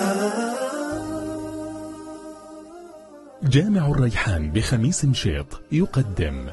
جامع الريحان بخميس مشيط يقدم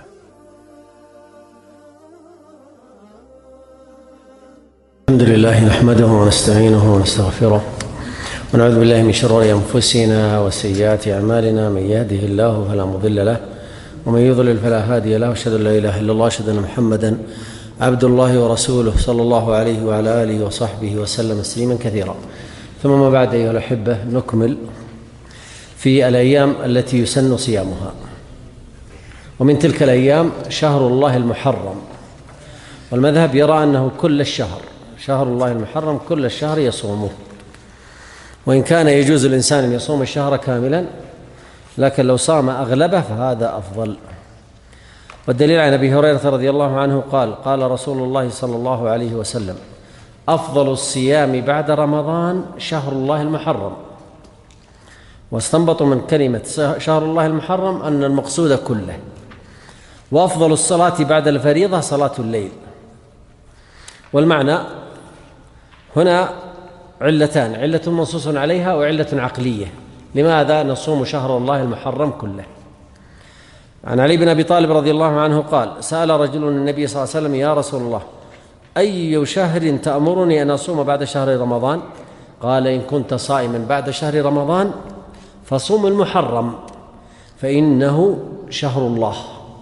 الحمد لله نحمده ونستعينه ونستغفره ونعوذ بالله من شرور أنفسنا وسيئات أعمالنا. من يهده الله فلا مضل له ومن يضلل فلا هادي له، وأشهد أن لا إله إلا الله، وأشهد أن محمدا عبد الله ورسوله صلى الله عليه وعلى آله وصحبه وسلم تسليما كثيرا. ثم ما بعد، أيها الأحبة، نكمل في الأيام التي يسن صيامها. ومن تلك الأيام شهر الله المحرم، والمذهب يرى أنه كل الشهر، شهر الله المحرم كل الشهر يصومه، وإن كان يجوز الإنسان أن يصوم الشهر كاملا، لكن لو صام أغلبه فهذا أفضل. والدليل عن أبي هريرة رضي الله عنه قال رسول الله صلى الله عليه وسلم: أفضل الصيام بعد رمضان شهر الله المحرم. واستنبطوا من كلمة شهر الله المحرم أن المقصود كله. وأفضل الصلاة بعد الفريضة صلاة الليل. والمعنى هنا علتان: علة منصوص عليها وعلة عقلية. لماذا نصوم شهر الله المحرم كله؟ عن علي بن أبي طالب رضي الله عنه قال: سأل رجل النبي صلى الله عليه وسلم: يا رسول الله، أي شهر تأمرني أن أصوم بعد شهر رمضان؟ قال: إن كنت صائما بعد شهر رمضان فصوم المحرم، فإنه شهر الله،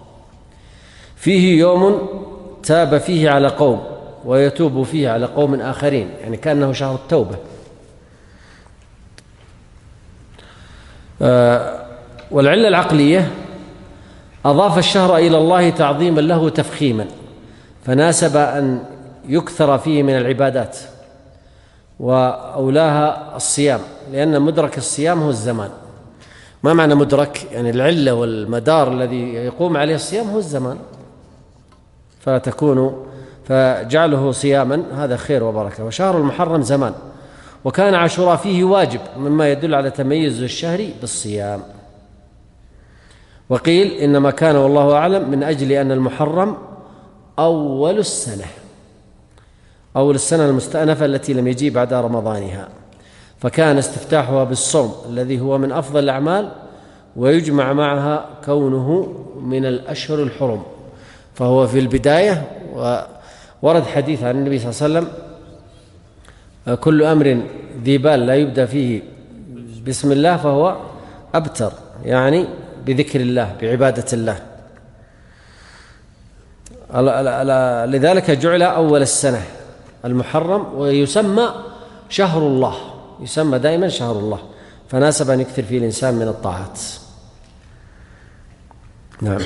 فيه يوم تاب فيه على قوم ويتوب فيه على قوم آخرين، يعني كأنه شهر التوبة. والعلة العقلية: أضاف الشهر إلى الله تعظيما له تفخيما، فناسب أن يكثر فيه من العبادات، وأولاها الصيام، لأن مدرك الصيام هو الزمان. ما معنى مدرك؟ يعني العلة والمدار الذي يقوم عليه الصيام هو الزمان، فجعله صياما هذا خير وبركة. وشهر المحرم زمان، وكان عاشوراء فيه واجب، مما يدل على تميز الشهر بالصيام. وقيل إنما كان والله أعلم من أجل أن المحرم أول السنة المستأنفة التي لم يجي بعد رمضانها، فكان استفتاحها بالصوم الذي هو من أفضل الأعمال، ويجمع معها كونه من الأشهر الحرم، فهو في البداية. وورد حديث عن النبي صلى الله عليه وسلم: كل أمر ذي بال لا يبدأ فيه بسم الله فهو أبتر، يعني بذكر الله، بعبادة الله. لذلك جعل أول السنة المحرم، ويسمى شهر الله، يسمى دائما شهر الله، فناسب أن يكثر فيه الإنسان من الطاعات. نعم.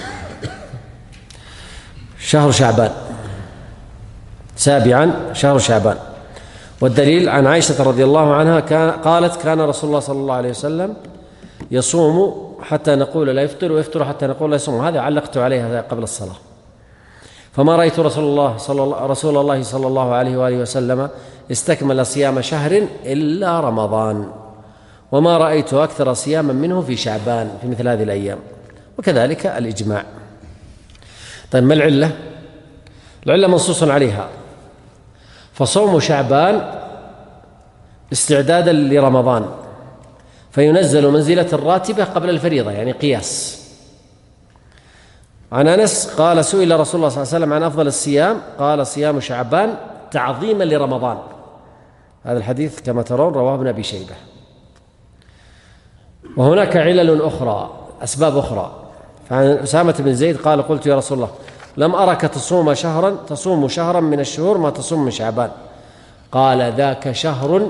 شهر شعبان. سابعا شهر شعبان. والدليل عن عائشة رضي الله عنها قالت: كان رسول الله صلى الله عليه وسلم يصوم حتى نقول لا يفطر، ويفطر حتى نقول لا يصوم. هذا علقت عليها قبل الصلاة. فما رأيت رسول الله صلى الله عليه وآله وسلم استكمل صيام شهر إلا رمضان، وما رأيت أكثر صياما منه في شعبان في مثل هذه الأيام. وكذلك الإجماع. طيب، ما العلة؟ العلة منصوص عليها، فصوم شعبان استعدادا لرمضان، فينزل منزلة الراتبة قبل الفريضة، يعني قياس. عن أنس قال: سئل رسول الله صلى الله عليه وسلم عن أفضل الصيام، قال: صيام شعبان تعظيما لرمضان. هذا الحديث كما ترون رواه ابن أبي شيبة. وهناك علل أخرى، أسباب أخرى. فعن أسامة بن زيد قال: قلت يا رسول الله، لم أرك تصوم شهرا من الشهور ما تصوم من شعبان. قال: ذاك شهر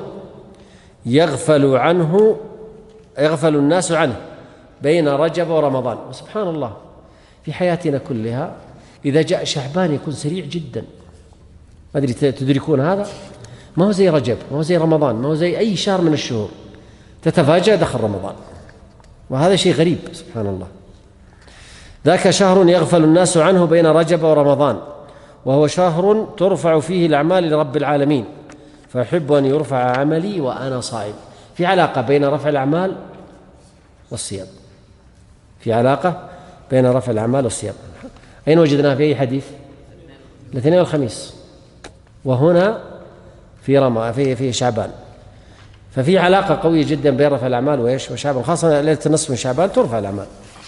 يغفل الناس عنه بين رجب ورمضان. وسبحان الله، في حياتنا كلها إذا جاء شعبان يكون سريع جدا. ما أدري تدركون هذا؟ ما هو زي رجب، ما هو زي رمضان، ما هو زي أي شهر من الشهور. تتفاجأ دخل رمضان، وهذا شيء غريب سبحان الله. ذاك شهر يغفل الناس عنه بين رجب ورمضان، وهو شهر ترفع فيه الأعمال لرب العالمين، فأحب أن يرفع عملي وأنا صائم. في علاقة بين رفع الأعمال والصيام، في علاقة بين رفع الأعمال والصيام. أين وجدناها؟ في أي حديث؟ الاثنين والخميس، وهنا في شعبان. ففي علاقة قوية جدا بين رفع الأعمال وشعبان، خاصة ليلة النصف من شعبان ترفع الأعمال.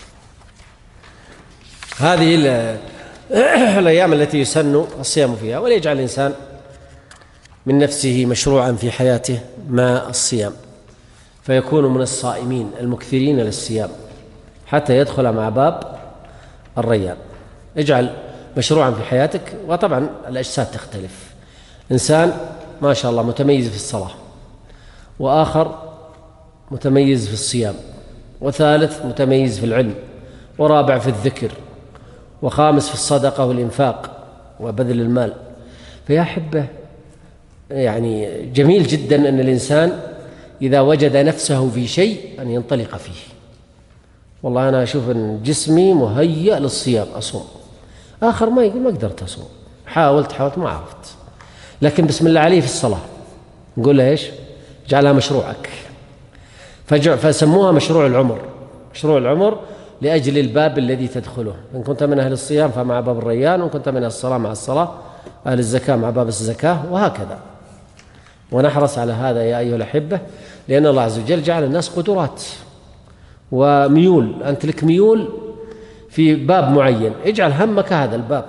هذه الأيام التي يسن الصيام فيها، وليجعل الإنسان من نفسه مشروعا في حياته مع الصيام، فيكون من الصائمين المكثرين للصيام حتى يدخل مع باب الريان. اجعل مشروعا في حياتك. وطبعا الأجساد تختلف، إنسان ما شاء الله متميز في الصلاة، وآخر متميز في الصيام، وثالث متميز في العلم، ورابع في الذكر، وخامس في الصدقة والإنفاق وبذل المال. فيا أحبة، يعني جميل جدا أن الإنسان إذا وجد نفسه في شيء أن ينطلق فيه. والله أنا أشوف أن جسمي مهيأ للصيام أصوم، آخر ما يقول ما قدرت أصوم، حاولت ما عرفت، لكن بسم الله عليه في الصلاة نقول له إيش؟ جعلها مشروعك. فسموها مشروع العمر. مشروع العمر لأجل الباب الذي تدخله. إن كنت من أهل الصيام فمع باب الريان، وإن كنت من أهل الصلاة مع الصلاة، أهل الزكاة مع باب الزكاة، وهكذا. ونحرص على هذا يا أيها الأحبة، لأن الله عز وجل جعل الناس قدرات وميول. أنت لك ميول في باب معين، اجعل همك هذا الباب.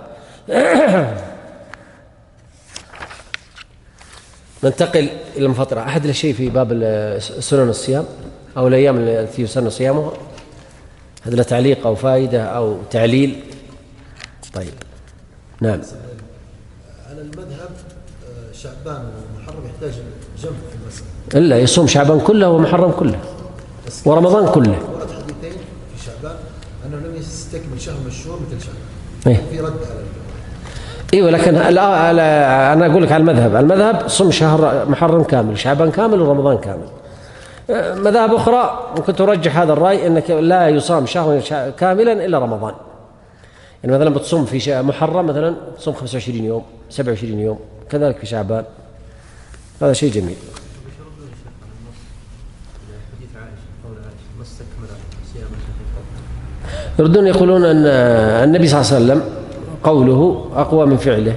ننتقل إلى المفطرة. أحد الشيء في باب سنن الصيام أو الأيام التي يسن صيامها، هذا له تعليق أو فائدة أو تعليل؟ طيب، نعم. على المذهب شعبان ومحرم يحتاج جمع في المسألة، إلا يصوم شعبان كله ومحرم كله ورمضان كله. ورد حديثين في شعبان أنه لم يستكمل شهر مشهور مثل شعبان. إيه؟ في رد على ايوه، لكن انا اقول لك على المذهب صم شهر محرم كامل، شعبان كامل، ورمضان كامل. مذاهب اخرى ممكن ترجح هذا الراي، انك لا يصام شهر كاملا الا رمضان. يعني مثلا بتصوم في محرم، مثلا تصوم 25 يوم 27 يوم، كذلك في شعبان. هذا شيء جميل. يردون يقولون ان النبي صلى الله عليه وسلم قوله أقوى من فعله،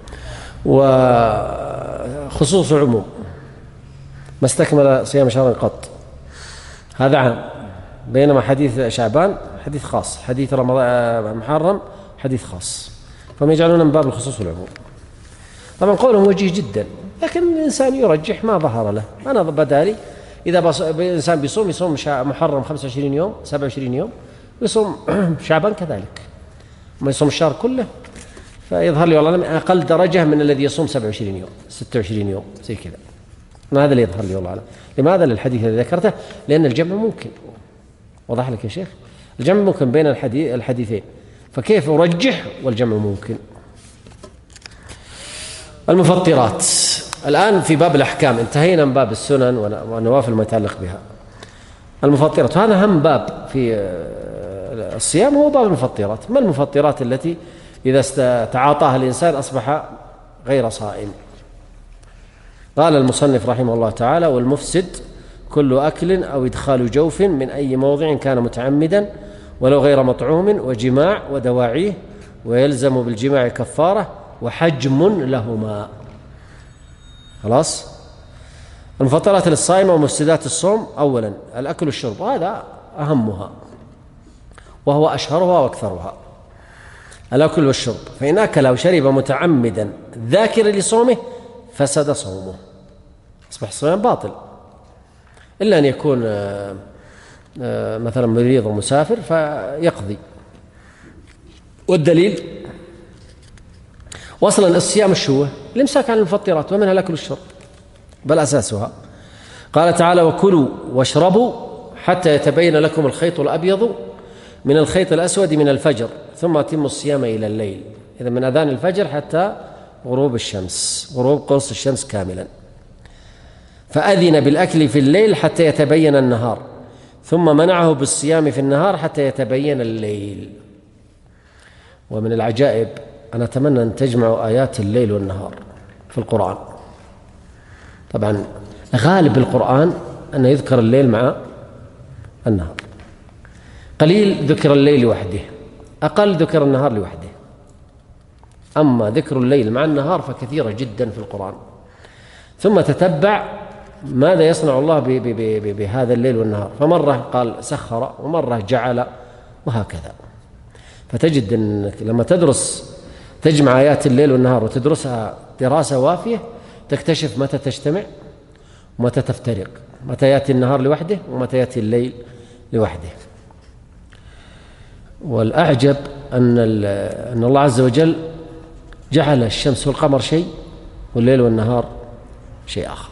وخصوص عموم، ما استكمل صيام شهر قط، هذا عام. بينما حديث شعبان حديث خاص، حديث رمضان محرم حديث خاص، فهم يجعلون من باب الخصوص والعموم. طبعا قولهم وجيه جدا، لكن الإنسان يرجح ما ظهر له. أنا بدالي إذا الإنسان يصوم محرم 25 يوم 27 يوم، ويصوم شعبان كذلك، ما يصوم الشهر كله، فيظهر لي والله أقل درجة من الذي يصوم 27 يوم 26 يوم زي كذا. ما هذا اللي يظهر لي والله أعلم. لماذا؟ للحديث الذي ذكرته، لأن الجمع ممكن. وضح لك يا شيخ؟ الجمع ممكن بين الحديثين، فكيف أرجح والجمع ممكن؟ المفطرات. الآن في باب الأحكام، انتهينا من باب السنن والنوافل ما يتعلق بها. المفطرات هذا أهم باب في الصيام، هو باب المفطرات. ما المفطرات التي إذا تعاطاها الإنسان أصبح غير صائم؟ قال المصنف رحمه الله تعالى: والمفسد كل أكل أو إدخال جوف من أي موضع كان متعمدا ولو غير مطعوم، وجماع ودواعيه، ويلزم بالجماع كفارة وحجم لهما. خلاص. المفطرات للصائم ومفسدات الصوم: أولا الأكل والشرب، هذا أهمها وهو أشهرها وأكثرها. الأكل والشرب، فإن أكل أو شرب متعمدا ذاكرا لصومه فسد صومه، أصبح الصيام باطل، إلا أن يكون مثلا مريض ومسافر فيقضي. والدليل وصلا الصيام الشوة الإمساك عن المفطرات، ومنها الأكل والشرب بل أساسها. قال تعالى: وكلوا واشربوا حتى يتبين لكم الخيط الأبيض من الخيط الأسود من الفجر ثم أتموا الصيام إلى الليل. إذا من أذان الفجر حتى غروب الشمس، غروب قرص الشمس كاملا. فأذن بالأكل في الليل حتى يتبين النهار، ثم منعه بالصيام في النهار حتى يتبين الليل. ومن العجائب، أنا أتمنى أن تجمعوا آيات الليل والنهار في القرآن. طبعا غالب القرآن أن يذكر الليل مع النهار، قليل ذكر الليل لوحده، أقل ذكر النهار لوحده. أما ذكر الليل مع النهار فكثيرة جدا في القرآن. ثم تتبع ماذا يصنع الله بهذا الليل والنهار؟ فمرة قال سخر، ومرة جعل، وهكذا. فتجد أنك لما تجمع آيات الليل والنهار وتدرسها دراسة وافية، تكتشف متى تجتمع ومتى تفترق، متى يأتي النهار لوحده ومتى يأتي الليل لوحده. والأعجب أن الله عز وجل جعل الشمس والقمر شيء والليل والنهار شيء آخر.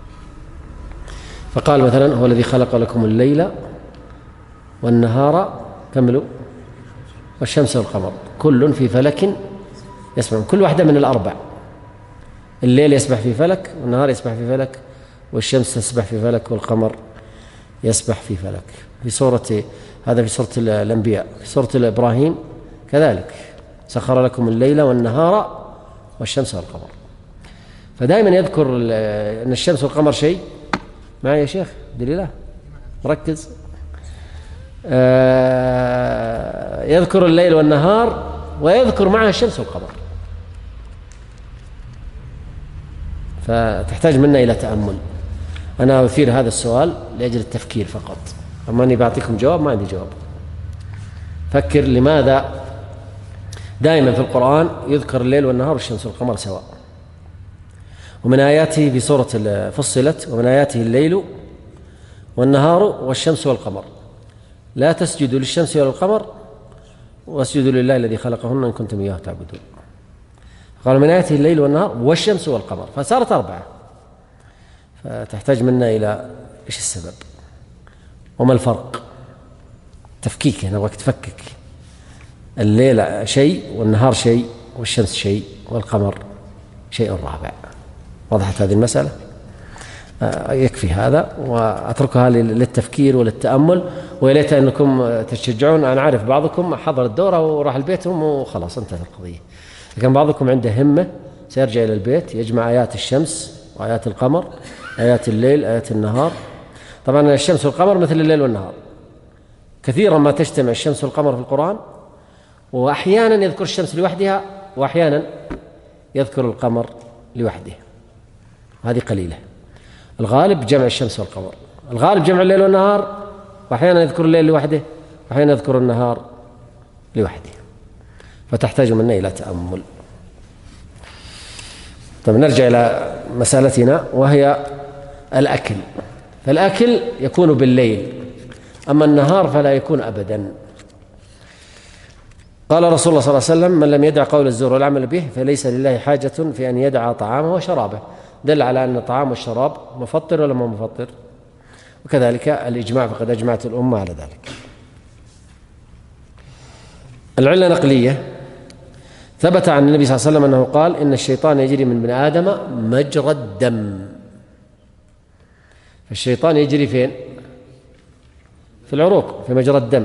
فقال مثلا: هو الذي خلق لكم الليل والنهار، كملوا، والشمس والقمر كل في فلك يسبحون. كل واحدة من الأربع، الليل يسبح في فلك، والنهار يسبح في فلك، والشمس تسبح في فلك، والقمر يسبح في فلك. هذا في سورة الأنبياء. في سورة إبراهيم كذلك: سخر لكم الليل والنهار والشمس والقمر. فدائما يذكر أن الشمس والقمر شيء. معي يا شيخ دليله مركز. يذكر الليل والنهار ويذكر معها الشمس والقمر. فتحتاج منا إلى تأمل. أنا أثير هذا السؤال لأجل التفكير فقط، أما أني بعطيكم جواب ما عندي جواب. فكر لماذا دائما في القرآن يذكر الليل والنهار والشمس والقمر سواء. ومن آياته في سورة فصلت: ومن آياته الليل والنهار والشمس والقمر لا تسجدوا للشمس ولا القمر واسجدوا لله الذي خلقهن إن كنتم إياه تعبدون. قال: من آياته الليل والنهار والشمس والقمر، فصارت 4. فتحتاج منا إلى إيش السبب وما الفرق. تفكيك، نبغاك تفكك. الليل شيء والنهار شيء والشمس شيء والقمر شيء رابع. وضحت هذه المسألة؟ يكفي هذا، وأتركها للتفكير وللتأمل. ويليت أنكم تشجعون. أنا عارف بعضكم حضر الدورة وراح لبيتهم وخلاص انتهت القضية، لكن بعضكم عنده همة سيرجع إلى البيت يجمع آيات الشمس وآيات القمر، آيات الليل، آيات النهار. طبعا الشمس والقمر مثل الليل والنهار، كثيرا ما تجتمع الشمس والقمر في القرآن، وأحيانا يذكر الشمس لوحدها وأحيانا يذكر القمر لوحده. هذه قليلة. الغالب جمع الشمس والقمر، الغالب جمع الليل والنهار، وأحيانا يذكر الليل لوحده وأحيانا يذكر النهار لوحده. فتحتاج منا إلى تأمل. طيب نرجع إلى مسألتنا وهي الأكل. فالأكل يكون بالليل، أما النهار فلا يكون أبدا. قال رسول الله صلى الله عليه وسلم: من لم يدع قول الزور والعمل به فليس لله حاجة في أن يدع طعامه وشرابه. دل على أن الطعام والشراب مفطر ولا ما مفطر، وكذلك الإجماع، فقد أجمعت الأمة على ذلك. العلة نقلية. ثبت عن النبي صلى الله عليه وسلم أنه قال: إن الشيطان يجري من ابن آدم مجرى الدم. فالشيطان يجري فين؟ في العروق، في مجرى الدم.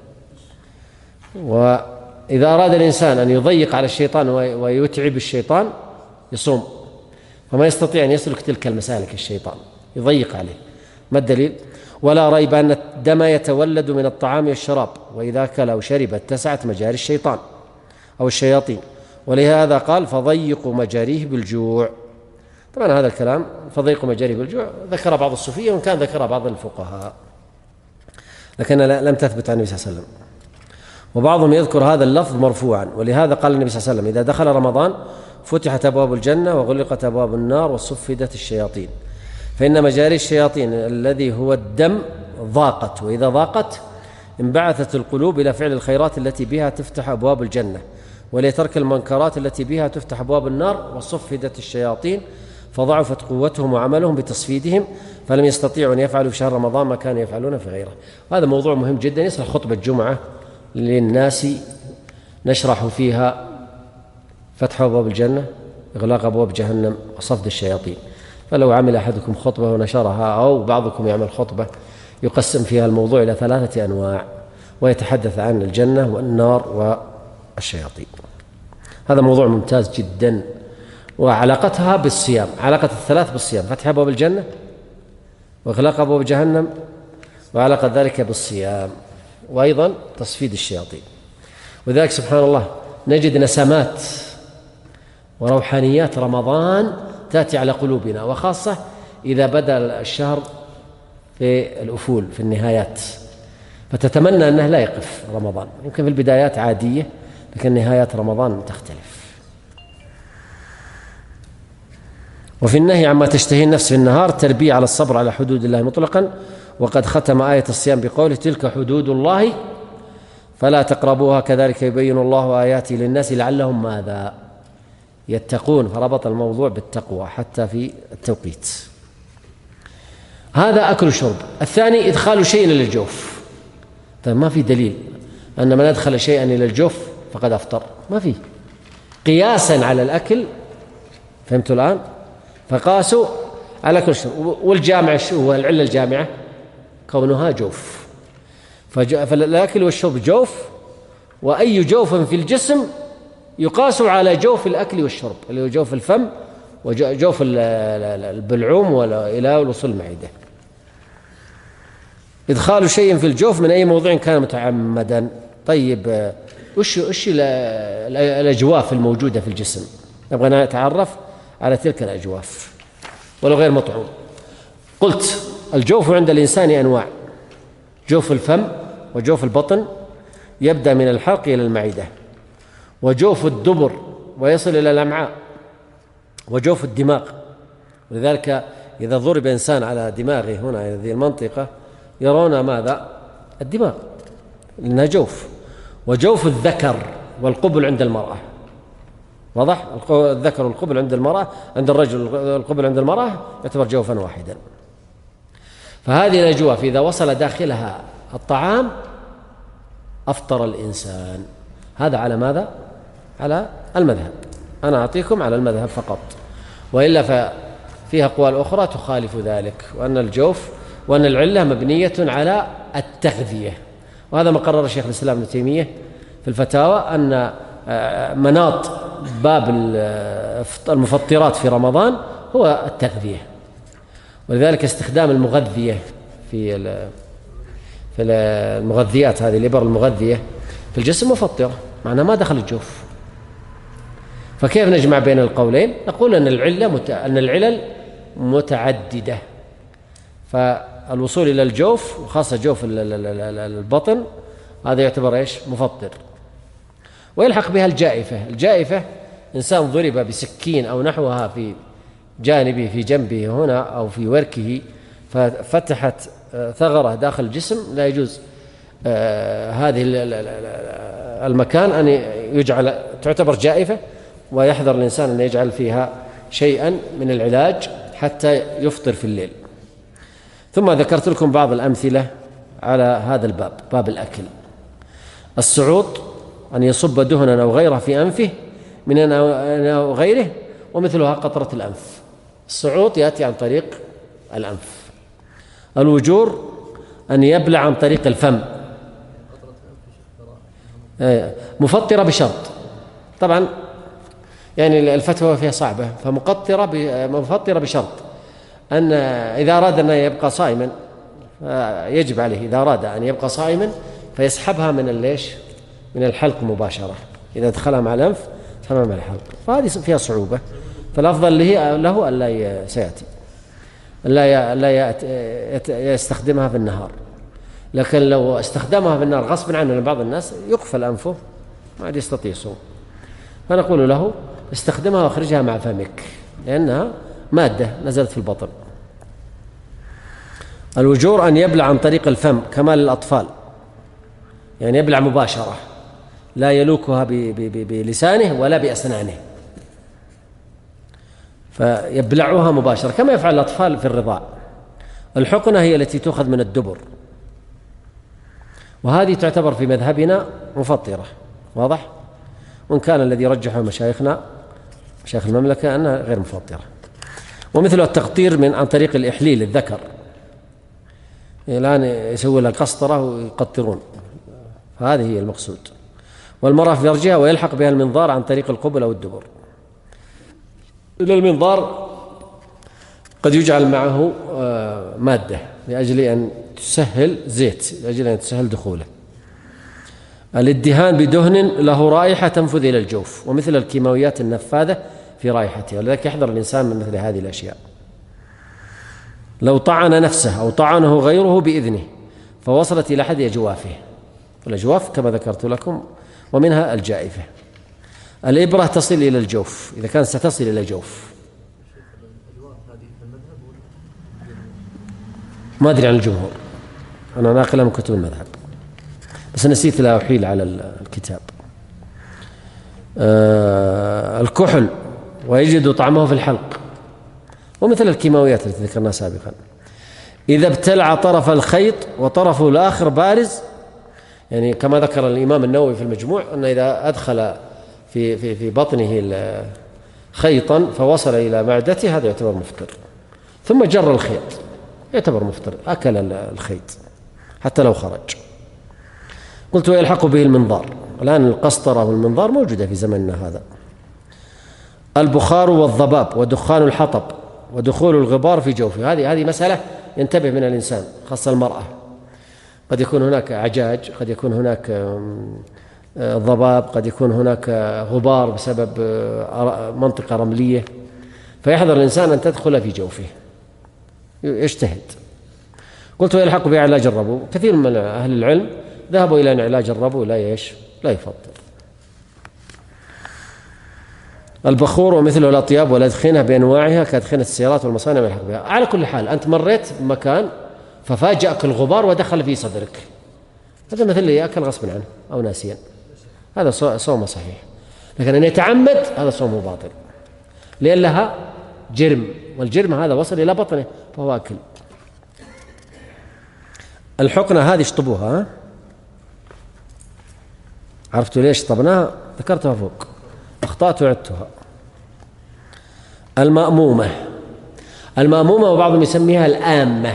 وإذا أراد الإنسان أن يضيق على الشيطان ويتعب الشيطان يصوم، فما يستطيع أن يسلك تلك المسالك الشيطان، يضيق عليه. ما الدليل؟ ولا ريب أن الدم يتولد من الطعام والشراب، وإذا أكل أو شرب اتسعت مجاري الشيطان أو الشياطين، ولهذا قال: فضيقوا مجاريه بالجوع. طبعا هذا الكلام فضيقوا مجاريه بالجوع ذكر بعض الصوفية، وإن كان ذكر بعض الفقهاء، لكن لم تثبت عن النبي صلى الله عليه وسلم. وبعضهم يذكر هذا اللفظ مرفوعا، ولهذا قال النبي صلى الله عليه وسلم: إذا دخل رمضان فتحت أبواب الجنة وغلقت أبواب النار وصفدت الشياطين، فإن مجاري الشياطين الذي هو الدم ضاقت، وإذا ضاقت انبعثت القلوب إلى فعل الخيرات التي بها تفتح أبواب الجنة، ولترك المنكرات التي بها تفتح أبواب النار، وصفدت الشياطين فضعفت قوتهم وعملهم بتصفيدهم، فلم يستطيعوا أن يفعلوا في شهر رمضان ما كانوا يفعلون في غيره. وهذا موضوع مهم جدا، يصلح خطبة جمعة للناس نشرح فيها فتح أبواب الجنة، إغلاق أبواب جهنم، وصفد الشياطين. فلو عمل أحدكم خطبة ونشرها، أو بعضكم يعمل خطبة يقسم فيها الموضوع إلى 3 أنواع، ويتحدث عن الجنة والنار والشياطين. هذا موضوع ممتاز جدا، وعلاقتها بالصيام، علاقة ال3 بالصيام: فتح أبواب الجنة وإغلاق أبواب جهنم، وعلاقة ذلك بالصيام، وأيضا تصفيد الشياطين. وذلك سبحان الله نجد نسمات وروحانيات رمضان تأتي على قلوبنا، وخاصة إذا بدأ الشهر في الأفول في النهايات، فتتمنى أنه لا يقف رمضان. يمكن في البدايات عادية، لكن نهايات رمضان تختلف. وفي النهي عما تشتهي النفس في النهار تربية على الصبر على حدود الله مطلقا، وقد ختم آية الصيام بقوله تلك حدود الله فلا تقربوها كذلك يبين الله آياته للناس لعلهم ماذا يتقون، فربط الموضوع بالتقوى حتى في التوقيت. هذا أكل الشرب. الثاني إدخال شيء إلى الجوف. طيب ما في دليل أن من أدخل شيئا إلى الجوف فقد أفطر، ما في، قياسا على الأكل. فهمتوا الآن؟ فقاسوا على كل شيء. والجامع هو العلة الجامعة كونها جوف، فالأكل والشرب جوف، وأي جوف في الجسم يقاس على جوف الأكل والشرب اللي هو جوف الفم وجوف البلعوم إلى وصول المعدة. إدخال شيء في الجوف من أي موضوع كان متعمدا. طيب وش الأجواف الموجودة في الجسم؟ نبغى نتعرف على تلك الأجواف ولو غير مطعوم. قلت الجوف عند الإنسان أنواع: جوف الفم وجوف البطن يبدأ من الحلق إلى المعدة، وجوف الدبر ويصل إلى الأمعاء، وجوف الدماغ. ولذلك إذا ضرب إنسان على دماغه هنا هذه المنطقة يرون ماذا؟ الدماغ لأنها جوف. وجوف الذكر والقبل عند المرأة، واضح؟ الذكر والقبل عند المرأة، عند الرجل القبل عند المرأة يعتبر جوفا واحدا. فهذه الأجواف إذا وصل داخلها الطعام أفطر الإنسان. هذا على ماذا؟ على المذهب. أنا أعطيكم على المذهب فقط، وإلا ففيها أقوال أخرى تخالف ذلك، وأن العلة مبنية على التغذية. وهذا ما قرر شيخ الإسلام ابن تيمية في الفتاوى، أن مناط باب المفطرات في رمضان هو التغذية. ولذلك استخدام المغذية في المغذيات هذه الإبر المغذية في الجسم مفطرة، معناه ما دخل الجوف. فكيف نجمع بين القولين؟ نقول أن العلل متعددة، فالوصول إلى الجوف وخاصة جوف البطن هذا يعتبر إيش؟ مفطر. ويلحق بها الجائفة إنسان ضرب بسكين أو نحوها في جانبه في جنبه هنا أو في وركه ففتحت ثغرة داخل الجسم، لا يجوز هذه المكان أن يجعل، تعتبر جائفة، ويحذر الإنسان أن يجعل فيها شيئا من العلاج حتى يفطر في الليل. ثم ذكرت لكم بعض الأمثلة على هذا الباب، باب الأكل. السعوط أن يصب دهنا أو غيره في أنفه من أو غيره، ومثلها قطرة الأنف. السعوط يأتي عن طريق الأنف. الوجور أن يبلع عن طريق الفم، مفطرة بشرط. طبعا يعني الفتوى فيها صعبة، فمفطرة بشرط أن إذا أراد أن يبقى صائما يجب عليه، إذا أراد أن يبقى صائما فيسحبها من الحلق مباشرة. إذا دخلها مع الأنف تمام مع الحلق، فهذه فيها صعوبة. فالأفضل له ألا سيأتي لا يستخدمها في النهار. لكن لو استخدمها في النهار غصب عنه لبعض الناس يقفل أنفه ما عاد يستطيع صوم، فنقول له استخدمها واخرجها مع فمك لأنها مادة نزلت في البطن. الوجور أن يبلع عن طريق الفم كما للأطفال، يعني يبلع مباشرة لا يلوكها بلسانه ولا بأسنانه، فيبلعها مباشرة كما يفعل الأطفال في الرضاع. الحقنة هي التي تؤخذ من الدبر، وهذه تعتبر في مذهبنا مفطرة، واضح؟ وإن كان الذي رجحه مشايخنا مشايخ المملكة أنها غير مفطرة. ومثل التقطير عن طريق الإحليل الذكر، الآن يسوي لها قسطرة ويقطرون، فهذه هي المقصود. والمرأة في فرجها ويلحق بها المنظار عن طريق القبل أو الدبر. إلى المنظار قد يجعل معه مادة لأجل أن تسهل زيت، لأجل أن تسهل دخوله. الادهان بدهن له رائحة تنفذ إلى الجوف، ومثل الكيماويات النفاذة في رائحتها، ولذلك يحذر الإنسان من مثل هذه الأشياء. لو طعن نفسه أو طعنه غيره بإذنه فوصلت إلى حد أجوافه، والأجواف كما ذكرت لكم، ومنها الجائفة. الإبرة تصل إلى الجوف إذا كانت ستصل إلى الجوف. ما أدري عن الجمهور، أنا ناقل من كتب المذهب بس نسيت لا أحيل على الكتاب. الكحل ويجد طعمه في الحلق، ومثل الكيماويات التي ذكرناها سابقا. إذا ابتلع طرف الخيط وطرفه الآخر بارز، يعني كما ذكر الإمام النووي في المجموع أن إذا أدخل في بطنه خيطا فوصل إلى معدته هذا يعتبر مفطر، ثم جر الخيط يعتبر مفطر، أكل الخيط حتى لو خرج. قلت ويلحق به المنظار، الآن القسطرة والمنظار موجودة في زمننا هذا. البخار والضباب ودخان الحطب ودخول الغبار في جوفه، هذه مسألة ينتبه من الإنسان، خاصة المرأة. قد يكون هناك عجاج، قد يكون هناك ضباب، قد يكون هناك غبار بسبب منطقة رملية، فيحذر الإنسان أن تدخل في جوفه، يجتهد. قلت ويلحق به علاج الربو، كثير من أهل العلم ذهبوا إلى أن علاج الربو لا يفضل. البخور ومثله الأطياب والأدخنة بأنواعها كأدخنة السيارات والمصانع والحق بها. على كل حال أنت مريت بمكان ففاجأك الغبار ودخل في صدرك، هذا مثل اللي يأكل غصبا عنه أو ناسيا، هذا صومه صحيح. لكن أن يتعمد هذا صومه باطل، لأن لها جرم، والجرم هذا وصل إلى بطنه فهو أكل. الحقنة هذه اشطبوها، عرفتوا ليش طبناها؟ ذكرتها فوق، أخطأت وعدتها. المأمومة وبعضهم يسميها الآمة،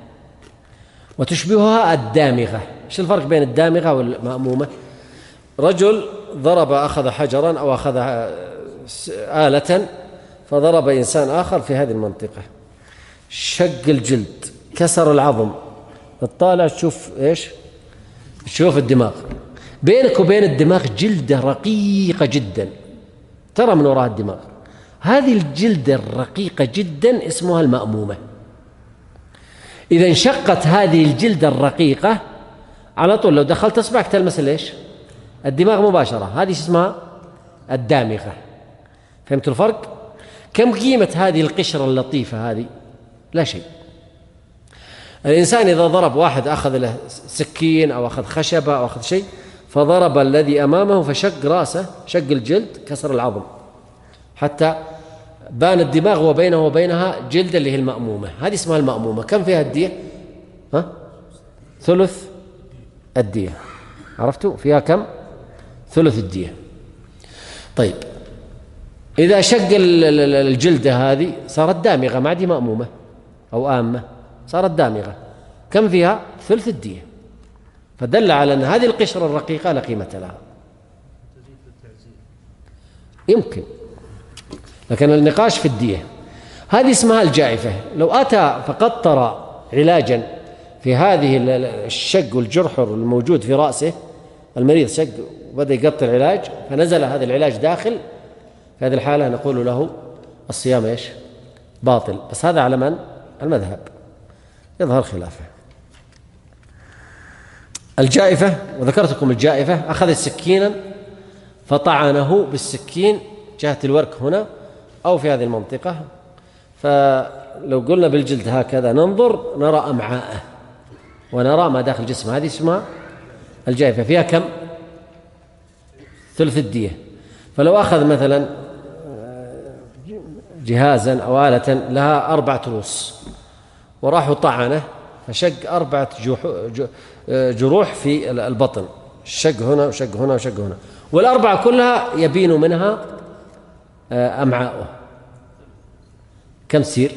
وتشبهها الدامغة. ايش الفرق بين الدامغة والمأمومة؟ رجل أخذ حجرا أو أخذ آلة فضرب إنسان آخر في هذه المنطقة، شق الجلد، كسر العظم، تطالع تشوف إيش؟ تشوف الدماغ، بينك وبين الدماغ جلدة رقيقة جدا ترى من وراء الدماغ، هذه الجلدة الرقيقة جدا اسمها المأمومة. إذا انشقت هذه الجلدة الرقيقة على طول لو دخلت أصبعك تلمس ليش؟ الدماغ مباشرة، هذه اسمها الدامغة. فهمت الفرق؟ كم قيمة هذه القشرة اللطيفة هذه؟ لا شيء. الإنسان إذا ضرب واحد أخذ له سكين أو أخذ خشبة أو أخذ شيء فضرب الذي أمامه فشق رأسه، شق الجلد، كسر العظم، حتى بان الدماغ وبينه وبينها جلد اللي هي المأمومة، هذه اسمها المأمومة. كم فيها الدية؟ ثلث الدية. عرفتوا فيها كم؟ ثلث الدية. طيب إذا شق الجلدة هذه صارت دامغة، ما عاد مأمومة أو آمة، صارت دامغة، كم فيها؟ ثلث الدية. فدل على أن هذه القشرة الرقيقة لا قيمة لها. يمكن، لكن النقاش في الدية. هذه اسمها الجائفة. لو أتى فقطر علاجا في هذه الشق والجرح الموجود في رأسه، المريض شق وبدأ يقطر العلاج فنزل هذا العلاج داخل، في هذه الحالة نقول له الصيام إيش؟ باطل. بس هذا على من؟ المذهب، يظهر خلافه. الجائفة، وذكرت لكم الجائفة، أخذ سكينا فطعنه بالسكين جهة الورك هنا أو في هذه المنطقة، فلو قلنا بالجلد هكذا ننظر نرى أمعاءه ونرى ما داخل جسمه، هذه اسمها الجائفة. فيها كم؟ ثلث الدية. فلو أخذ مثلا جهازا أو آلة لها 4 رؤوس وراح طعنه فشق 4 جروح في البطن، شق هنا وشق هنا وشق هنا، والأربعة كلها يبين منها أمعاؤه. كم تصير؟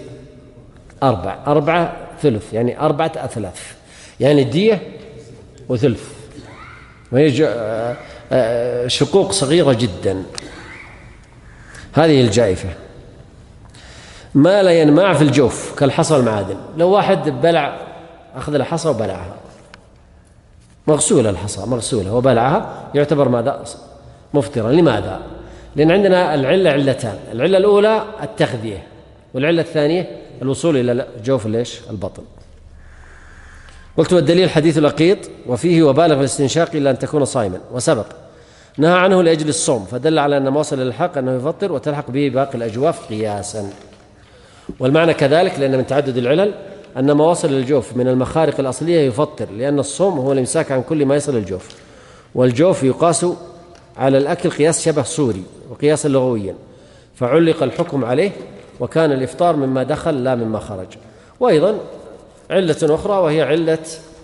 4 ثلث، يعني 4 أثلاث، يعني دية وثلث، وهي شقوق صغيرة جدا. هذه الجائفة. ما لا ينمع في الجوف كالحصى والمعادن. لو واحد بلع، أخذ الحصى وبلعها، مغسولة الحصى مغسولة وبلعها، يعتبر ماذا؟ مفطرا. لماذا؟ لأن عندنا العلة علتان، العلة الأولى التغذية، والعلة الثانية الوصول إلى جوف ليش البطن. قلت والدليل حديث الأقيط وفيه وبالغ في الاستنشاق إلا أن تكون صائما، وسبق نهى عنه لأجل الصوم، فدل على أن ما وصل للحق أنه يفطر وتلحق به باقي الأجواف قياسا. والمعنى كذلك لأن من تعدد العلل أن ما وصل للجوف من المخارق الأصلية يفطر، لأن الصوم هو الإمساك عن كل ما يصل للجوف، والجوف يقاس على الأكل قياس شبه صوري وقياسا لغويا، فعلق الحكم عليه، وكان الإفطار مما دخل لا مما خرج. وأيضا علة أخرى وهي علة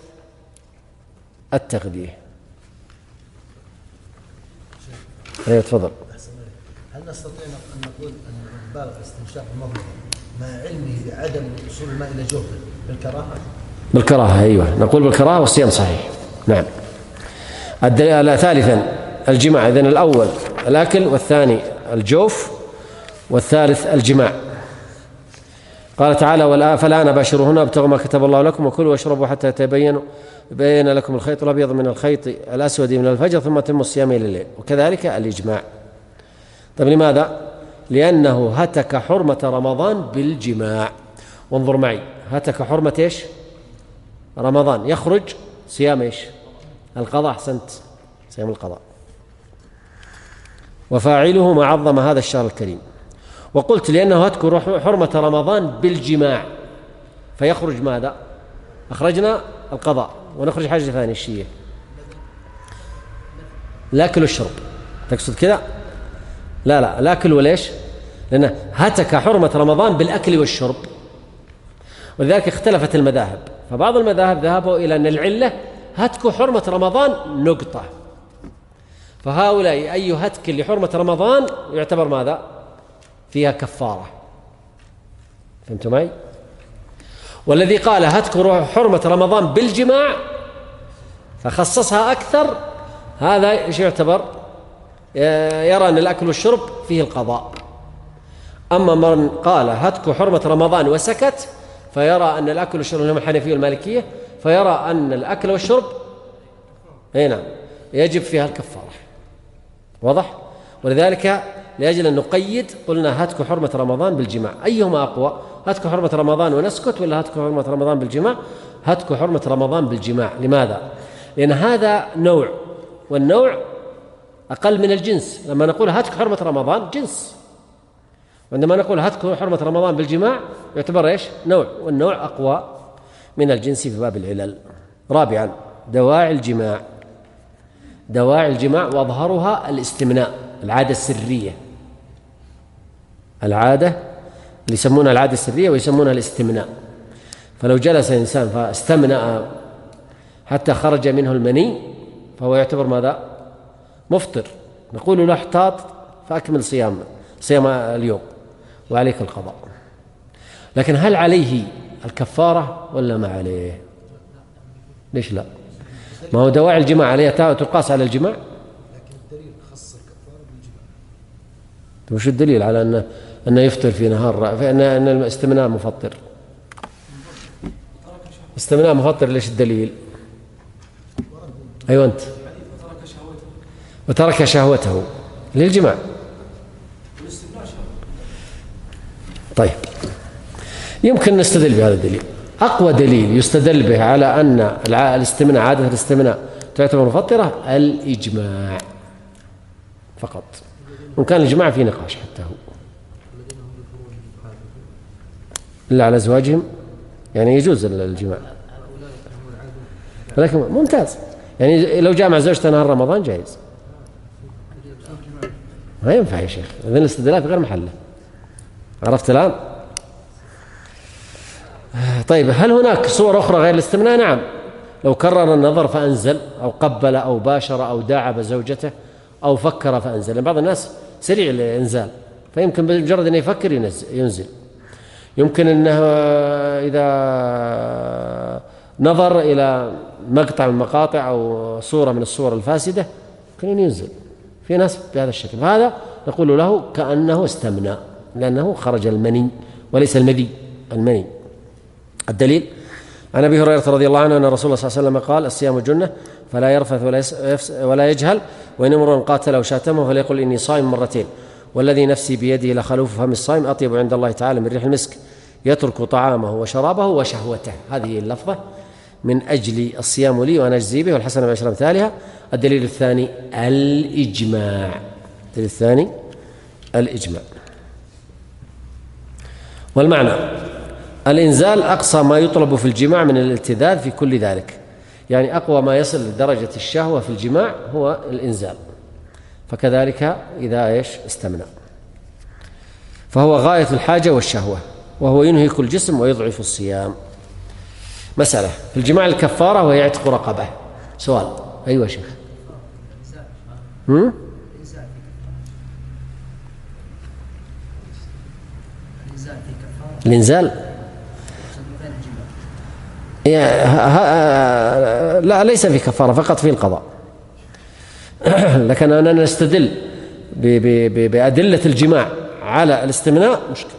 التغذية. ايوه تفضل. هل نستطيع ان نقول ان بالغ استنشاق المضمضه مع علمه بعدم وصول الماء الى جوفه بالكراهه؟ بالكراهه، ايوه نقول بالكراهه والصيام صحيح. نعم. ثالثا الجماع، اذن الاول الاكل والثاني الجوف والثالث الجماع. قال تعالى فالآن باشروهن وابتغوا ما كتب الله لكم وكلوا واشربوا حتى يتبين لكم الخيط الأبيض من الخيط الأسود من الفجر ثم أتموا الصيام إلى الليل، وكذلك الإجماع. طيب لماذا؟ لأنه هتك حرمة رمضان بالجماع. وانظر معي، هتك حرمة إيش؟ رمضان، يخرج صيام إيش؟ القضاء. أحسنت، صيام القضاء. وفاعله ما عظم هذا الشهر الكريم. وقلت لأنه هتك حرمة رمضان بالجماع، فيخرج ماذا؟ أخرجنا القضاء، ونخرج حاجة ثانية الشيء الأكل والشرب. تقصد كذا؟ لا الأكل وليش؟ لأنه هتك حرمة رمضان بالأكل والشرب، ولذلك اختلفت المذاهب، فبعض المذاهب ذهبوا إلى أن العلة هتك حرمة رمضان نقطة، فهؤلاء أي هتك لحرمة رمضان يعتبر ماذا؟ فيها كفارة. فهمتوا معي؟ والذي قال هتك حرمة رمضان بالجماع فخصصها أكثر، هذا إيش يعتبر؟ يرى أن الأكل والشرب فيه القضاء. أما من قال هتك حرمة رمضان وسكت فيرى أن الأكل والشرب، هم الحنفية والمالكية، فيرى أن الأكل والشرب نعم يجب فيها الكفارة. واضح؟ ولذلك لأجل أن نقيد قلنا هتك حرمة رمضان بالجماع. أيهما أقوى؟ هتك حرمة رمضان ونسكت ولا هتك حرمة رمضان بالجماع؟ هتك حرمة رمضان بالجماع. لماذا؟ لأن هذا نوع، والنوع أقل من الجنس. لما نقول هتك حرمة رمضان جنس، وعندما نقول هتك حرمة رمضان بالجماع يعتبر إيش؟ نوع، والنوع أقوى من الجنس في باب العلل. رابعا دواعي الجماع. دواعي الجماع وأظهرها الاستمناء، العادة السرية، العادة اللي يسمونها العادة السرية ويسمونها الاستمناء. فلو جلس إنسان فاستمنأ حتى خرج منه المني فهو يعتبر ماذا؟ مفطر. نقول له احتاط فأكمل صيام اليوم وعليك القضاء. لكن هل عليه الكفارة ولا ما عليه؟ ليش لا؟ ما هو دواعي الجماع عليها تقاس على الجماع. لكن الدليل خص الكفارة بالجماع. وش الدليل على أنه يفطر في نهار، فإن الاستمناء مفطر؟ استمناء مفطر. ليش الدليل؟ أيوة أنت وترك شهوته للجماع. طيب يمكن نستدل بهذا الدليل. أقوى دليل يستدل به على أن الاستمناء، عادة الاستمناء تعتبر مفطرة، الإجماع فقط. وإن كان الإجماع فيه نقاش حتى هو إلا على أزواجهم، يعني يجوز الجماع، ولكن ممتاز. يعني لو جاء مع زوجته نهار رمضان جائز، ما ينفع يا شيخ، إذن الاستدلال في غير محله. عرفت الآن؟ طيب هل هناك صور أخرى غير الاستمناء؟ نعم، لو كرر النظر فأنزل، أو قبل أو باشر أو داعب زوجته أو فكر فأنزل. يعني بعض الناس سريع الإنزال، فيمكن بمجرد أن يفكر ينزل. يمكن أنه إذا نظر إلى مقطع من المقاطع أو صورة من الصور الفاسدة يمكن أن ينزل. في ناس بهذا الشكل، فهذا نقول له كأنه استمنى، لأنه خرج المني وليس المني. الدليل عن أبي هريرة رضي الله عنه أن رسول الله صلى الله عليه وسلم قال: الصيام جنة فلا يرفث ولا يجهل، وإن امرؤ قاتل أو شاتمه فليقل إني صائم مرتين، والذي نفسي بيده لخلوف فم الصائم أطيب عند الله تعالى من ريح المسك يترك طعامه وشرابه وشهوته. هذه اللفظة من أجل الصيام لي وأنا أجزي به والحسنة بعشر أمثالها. الدليل الثاني الإجماع. الدليل الثاني الإجماع. والمعنى الإنزال أقصى ما يطلب في الجماع من الالتذاذ في كل ذلك، يعني أقوى ما يصل لدرجة الشهوة في الجماع هو الإنزال، فكذلك إذا استمنى فهو غاية الحاجة والشهوة، وهو ينهك الجسم ويضعف الصيام. مسألة في الجماع الكفارة وهي عتق رقبة. سؤال. أيوة شيخ. الإنزال لا، ليس في كفارة، فقط في القضاء. لكن أننا نستدل بأدلة الجماع على الاستمناء مشكلة.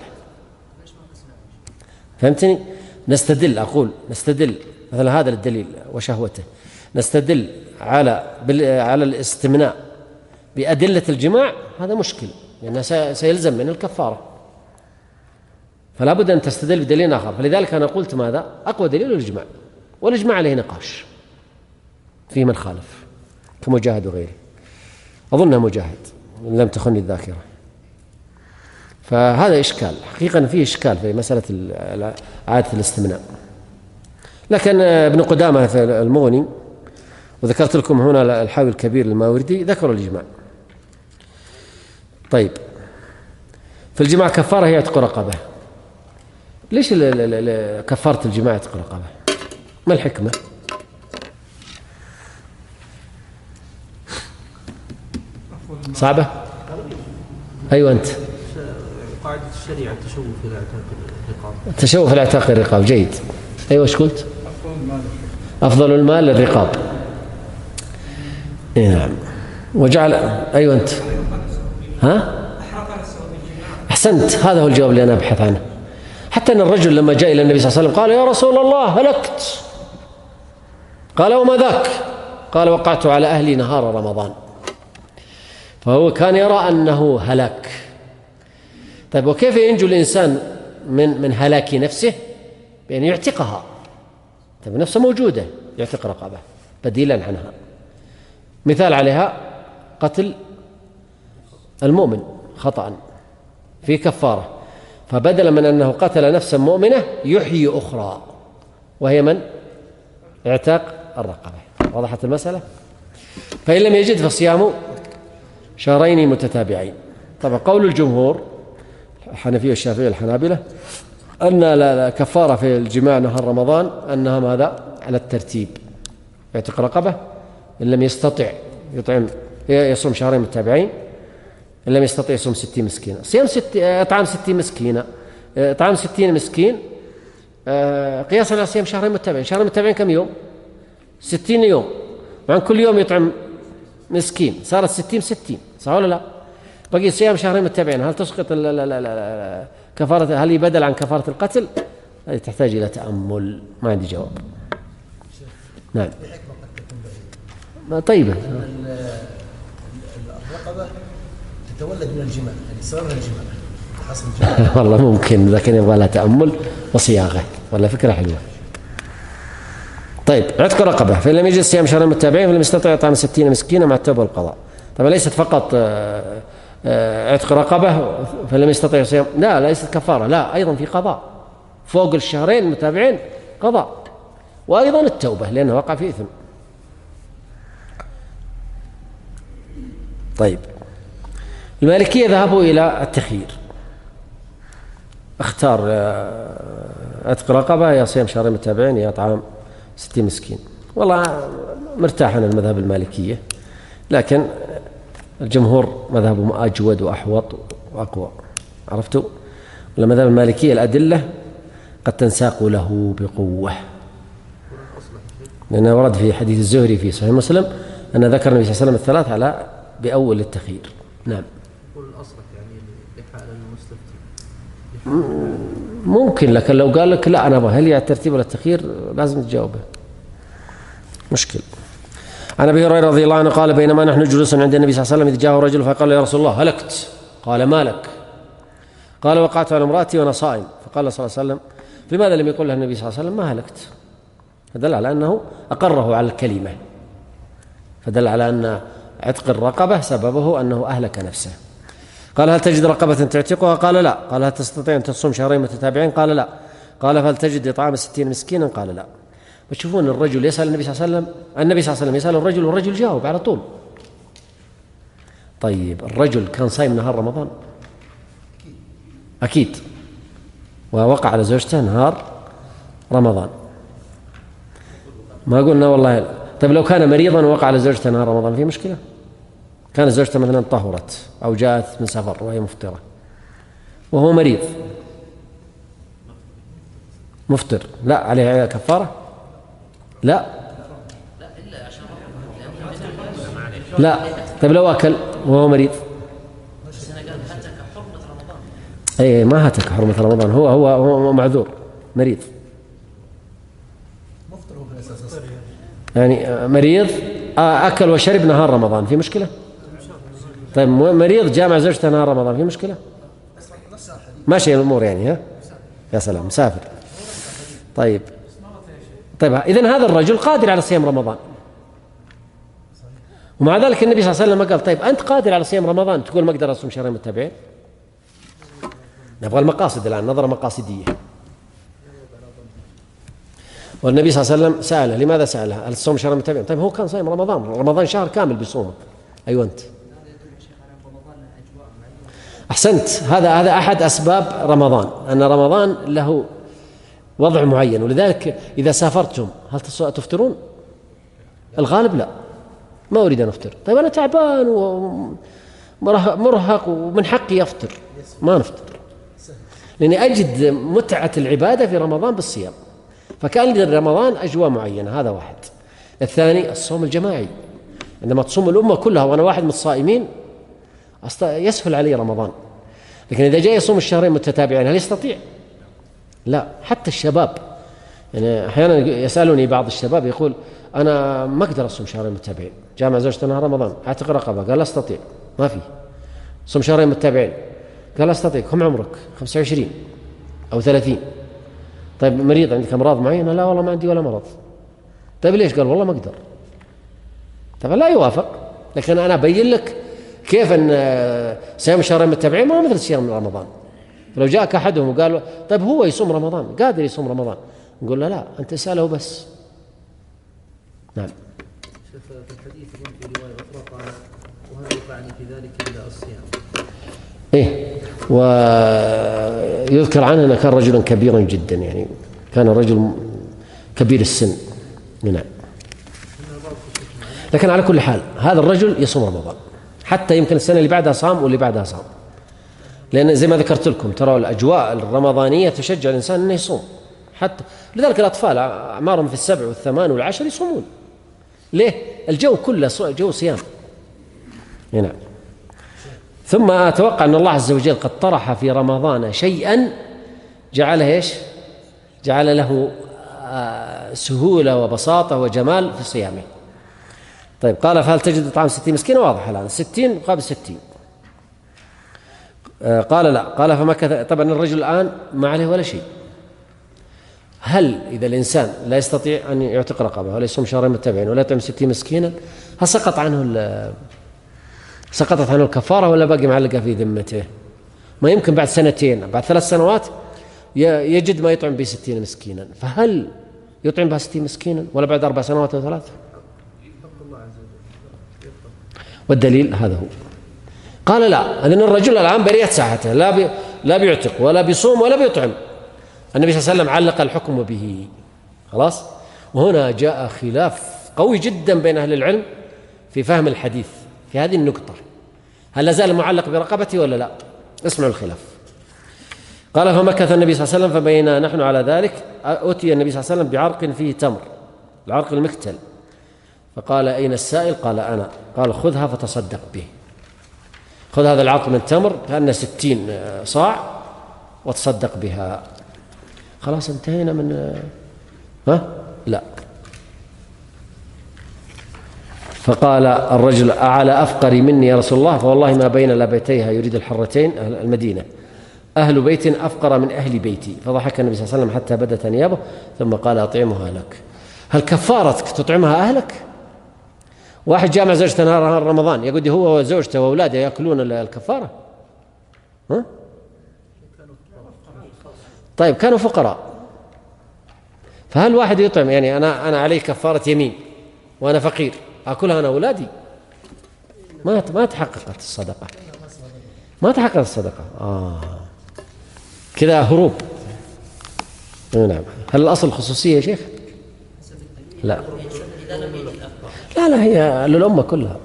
فهمتني؟ نستدل مثل هذا الدليل وشهوته، نستدل على الاستمناء بأدلة الجماع، هذا مشكل، لأنه سيلزم من الكفارة، فلا بد أن تستدل بدليل آخر. فلذلك أنا قلت ماذا؟ أقوى دليل الإجماع، والإجماع عليه نقاش في من خالف كمجاهد وغيره، أظنه مجاهد إن لم تخني الذاكرة. فهذا إشكال، حقيقة فيه إشكال في مسألة عادة الاستمناء. لكن ابن قدامة في المغني، وذكرت لكم هنا الحاوي الكبير الماوردي، ذكروا الإجماع. طيب، في الجماع كفارة هي عتق رقبة. ليش كفارة الجماع عتق رقبة؟ ما الحكمة؟ صعبة؟ أيوة أنت. قاعدة الشريعة التشوف إلى اعتاق الرقاب. التشوف إلى اعتاق الرقاب، جيد. أيوة، ايش قلت؟ أفضل المال للرقاب. نعم. وجعل. أيوة أنت. ها؟ أحسنت، هذا هو الجواب اللي أنا أبحث عنه. حتى أن الرجل لما جاء إلى النبي صلى الله عليه وسلم قال: يا رسول الله هلكت. قال: وما ذاك؟ قال: وقعت على أهلي نهار رمضان. فهو كان يرى أنه هلاك. طيب، وكيف ينجو الإنسان من هلاك نفسه؟ بأن يعتقها. طيب، نفسه موجودة، يعتق رقبة بديلا عنها. مثال عليها قتل المؤمن خطأ في كفارة، فبدلا من أنه قتل نفسا مؤمنة يحيي أخرى، وهي من؟ اعتاق الرقبة. وضحت المسألة؟ فإن لم يجد فصيام شهرين متتابعين. طبعا قول الجمهور الحنفية والشافعية والحنابلة أن الكفارة في الجماع نهار رمضان أنها ماذا؟ على الترتيب، يعتق رقبة، إن لم يستطع يصوم شهرين متتابعين، إن لم يستطيع يصوم 60 مسكينة، إطعام 60 مسكينة، إطعام 60 مسكين قياسا على صيام شهرين متتابعين. شهرين متتابعين كم يوم؟ 60 يوم، وعن كل يوم يطعم مسكين، صارت 60 صح ولا لا؟ بقي صيام شهرين متتابعين، هل تسقط كفارة؟ هل يبدل عن كفارة القتل؟ هذه تحتاج إلى تأمل، ما عندي جواب. نعم. طيبة. الرقبة تتولد من الجماع، يعني صار من الجماع، حصل الجماع. والله ممكن، لكن يبغى لها تأمل وصياغة، ولا فكرة حلوة. طيب، عتق رقبة، فإن لم يجد صيام شهرين متتابعين فلم يستطع إطعام 60 مسكينا مع التوبة والقضاء. طبعا ليست فقط عتق رقبة فلم يستطع صيام، لا، ليست كفارة، لا، أيضا في قضاء فوق الشهرين المتتابعين، قضاء، وأيضا التوبة لأنه وقع في إثم. طيب، المالكية ذهبوا إلى التخيير، اختار عتق رقبة يا صيام شهرين متتابعين يا إطعام 60 مسكين. والله مرتاح أنا المذهب المالكية، لكن الجمهور مذهبهم أجود وأحوط وأقوى، عرفتوا؟ المذهب المالكية الأدلة قد تنساق له بقوة، لأنه ورد في حديث الزهري في صحيح مسلم أن ذكر النبي صلى الله عليه وسلم الثلاث على بأول التخيير. نعم. ممكن، لكن لو قال لك لا أنا أبغى هل الترتيب ولا التخيير لازم تجاوبه، مشكل. عن أبي هريرة رضي الله عنه قال: بينما نحن جلوس عند النبي صلى الله عليه وسلم إذ جاءه رجل فقال: يا رسول الله هلكت. قال: ما لك؟ قال: وقعت على امرأتي وأنا صائم. قال صلى الله عليه وسلم لماذا لم يقل له النبي صلى الله عليه وسلم ما هلكت؟ فدل على أنه أقره على الكلمة، فدل على أن عتق الرقبة سببه أنه أهلك نفسه. قال هل تجد رقبة تعتقها؟ قال لا. قال هل تستطيع أن تصوم شهرين متتابعين؟ قال لا. قال فهل تجد إطعام 60 مسكينا؟ قال لا. وتشوفون الرجل يسأل النبي صلى الله عليه وسلم، النبي صلى الله عليه وسلم يسأل الرجل والرجل جاوب على طول. طيب الرجل كان صايم نهار رمضان؟ أكيد. ووقع على زوجته نهار رمضان، ما قلنا والله. طيب لو كان مريضا ووقع على زوجته نهار رمضان في مشكلة؟ كان زوجته مثلا طهرت أو جاءت من سفر وهي مفطرة وهو مريض مفطر، لا عليه كفارة؟ لا لا. طيب لو أكل وهو مريض؟ أي ما هتك حرمة رمضان، هو معذور مريض يعني مريض أكل وشرب نهار رمضان في مشكلة؟ طيب مريض جامع زوجته نهار رمضان في مشكلة؟ ماشي الأمور يعني. ها يا سلام مسافر. طيب إذن هذا الرجل قادر على صيام رمضان، ومع ذلك النبي صلى الله عليه وسلم قال طيب أنت قادر على صيام رمضان تقول ما أقدر أصوم شهرين متتابعين؟ نبغى المقاصد الآن، نظرة مقاصدية. والنبي صلى الله عليه وسلم سأله، لماذا سأله؟ هل تصوم شهر متتابعين؟ طيب هو كان صايم رمضان شهر كامل بيصومه. أيوة أنت أحسنت. هذا أحد أسباب رمضان، أن رمضان له وضع معين، ولذلك إذا سافرتم هل تفطرون؟ الغالب لا، ما أريد أن أفطر. طيب أنا تعبان ومرهق ومن حقي أفطر، ما نفطر، لأني أجد متعة العبادة في رمضان بالصيام، فكان لرمضان أجواء معينة. هذا واحد. الثاني الصوم الجماعي، عندما تصوم الأمة كلها وأنا واحد من الصائمين يسهل علي رمضان. لكن إذا جاء يصوم الشهرين متتابعين هل يستطيع؟ لا. حتى الشباب يعني أحيانا يسألني بعض الشباب يقول أنا ما أقدر أصوم شهرين متتابعين، جامع زوجته نهار رمضان أعتق رقبة، قال لا أستطيع، ما في صوم شهرين متتابعين، قال لا أستطيع. كم عمرك؟ 25 أو 30. طيب مريض عندك أمراض معينة؟ لا والله ما عندي ولا مرض. طيب ليش؟ قال والله ما أقدر. طبعا لا يوافق، لكن أنا أبين لك كيف أن صيام شهرين متتابعين ما هو مثل صيام رمضان. فلو جاءك أحدهم وقال طيب هو يصوم رمضان، قادر يصوم رمضان، نقول له لا أنت اسأله بس. نعم. شيخ في الحديث يقول في رواية أخرى قال وهل ينفعني في ذلك إلا الصيام؟ إيه، ويذكر عنه أنه كان رجلا كبيرا جدا، يعني كان رجل كبير السن. نعم. لكن على كل حال هذا الرجل يصوم رمضان، حتى يمكن السنة اللي بعدها صام واللي بعدها صام، لأن زي ما ذكرت لكم ترى الأجواء الرمضانية تشجع الإنسان أنه يصوم. حتى لذلك الأطفال أعمارهم في 7 و8 و10 يصومون. ليه؟ الجو كله جو صيام. نعم. ثم أتوقع أن الله عز وجل قد طرح في رمضان شيئا جعله إيش؟ جعل له سهولة وبساطة وجمال في صيامه. طيب قال فهل تجد طعام 60 مسكين؟ واضح الآن 60 مقابل 60. قال لا. قال فمكث. طبعا الرجل الآن ما عليه ولا شيء. هل إذا الإنسان لا يستطيع أن يعتق رقبة ولا يصوم شهرين متتابعين ولا يطعم 60 مسكينا، هل سقطت عنه الكفارة ولا باقي معلقة في ذمته؟ ما يمكن بعد سنتين بعد 3 سنوات يجد ما يطعم به 60 مسكينا، فهل يطعم بها 60 مسكينا ولا بعد 4 سنوات أو 3؟ والدليل هذا هو. قال لا، لأن الرجل الآن بريت ساحته، لا بيعتق ولا بيصوم ولا بيطعم. النبي صلى الله عليه وسلم علق الحكم به خلاص. وهنا جاء خلاف قوي جدا بين أهل العلم في فهم الحديث في هذه النقطة، هل لازال معلق برقبته ولا لا؟ اسمعوا الخلاف. قال فمكث النبي صلى الله عليه وسلم فبينا نحن على ذلك أتي النبي صلى الله عليه وسلم بعرق فيه تمر، العرق المكتل، فقال أين السائل؟ قال أنا. قال خذها فتصدق به، خذ هذا العرق من التمر كأنه 60 صاع وتصدق بها. خلاص انتهينا من لا. فقال الرجل أعلى أفقري مني يا رسول الله؟ فوالله ما بين لابتيها يريد الحرتين المدينة، أهل بيت أفقر من أهل بيتي، فضحك النبي صلى الله عليه وسلم حتى بدت أنيابه ثم قال أطعمها لك. هل كفارتك تطعمها أهلك؟ واحد جامع زوجته نهار رمضان يقول هو وزوجته وأولاده يأكلون الكفارة؟ ها؟ طيب كانوا فقراء، فهل واحد يطعم يعني أنا علي كفارة يمين وأنا فقير أكلها أنا أولادي؟ ما تحققت الصدقة، ما تحققت الصدقة. كذا هروب. نعم. هل الأصل خصوصية يا شيخ؟ لا هي للأمة كلها.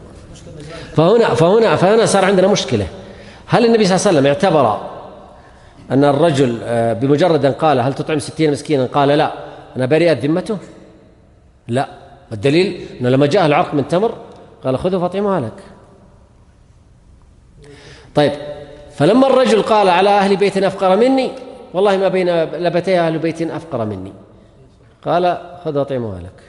فهنا صار عندنا مشكلة. هل النبي صلى الله عليه وسلم اعتبر أن الرجل بمجرد أن قال هل تطعم 60 مسكينا قال لا أنا برئت ذمته؟ لا. والدليل أنه لما جاء العرق من تمر قال خذوا فاطعمها لك. طيب فلما الرجل قال على أهل بيت أفقر مني والله ما بين لبتي أهل بيت أفقر مني، قال خذ فاطعمها لك.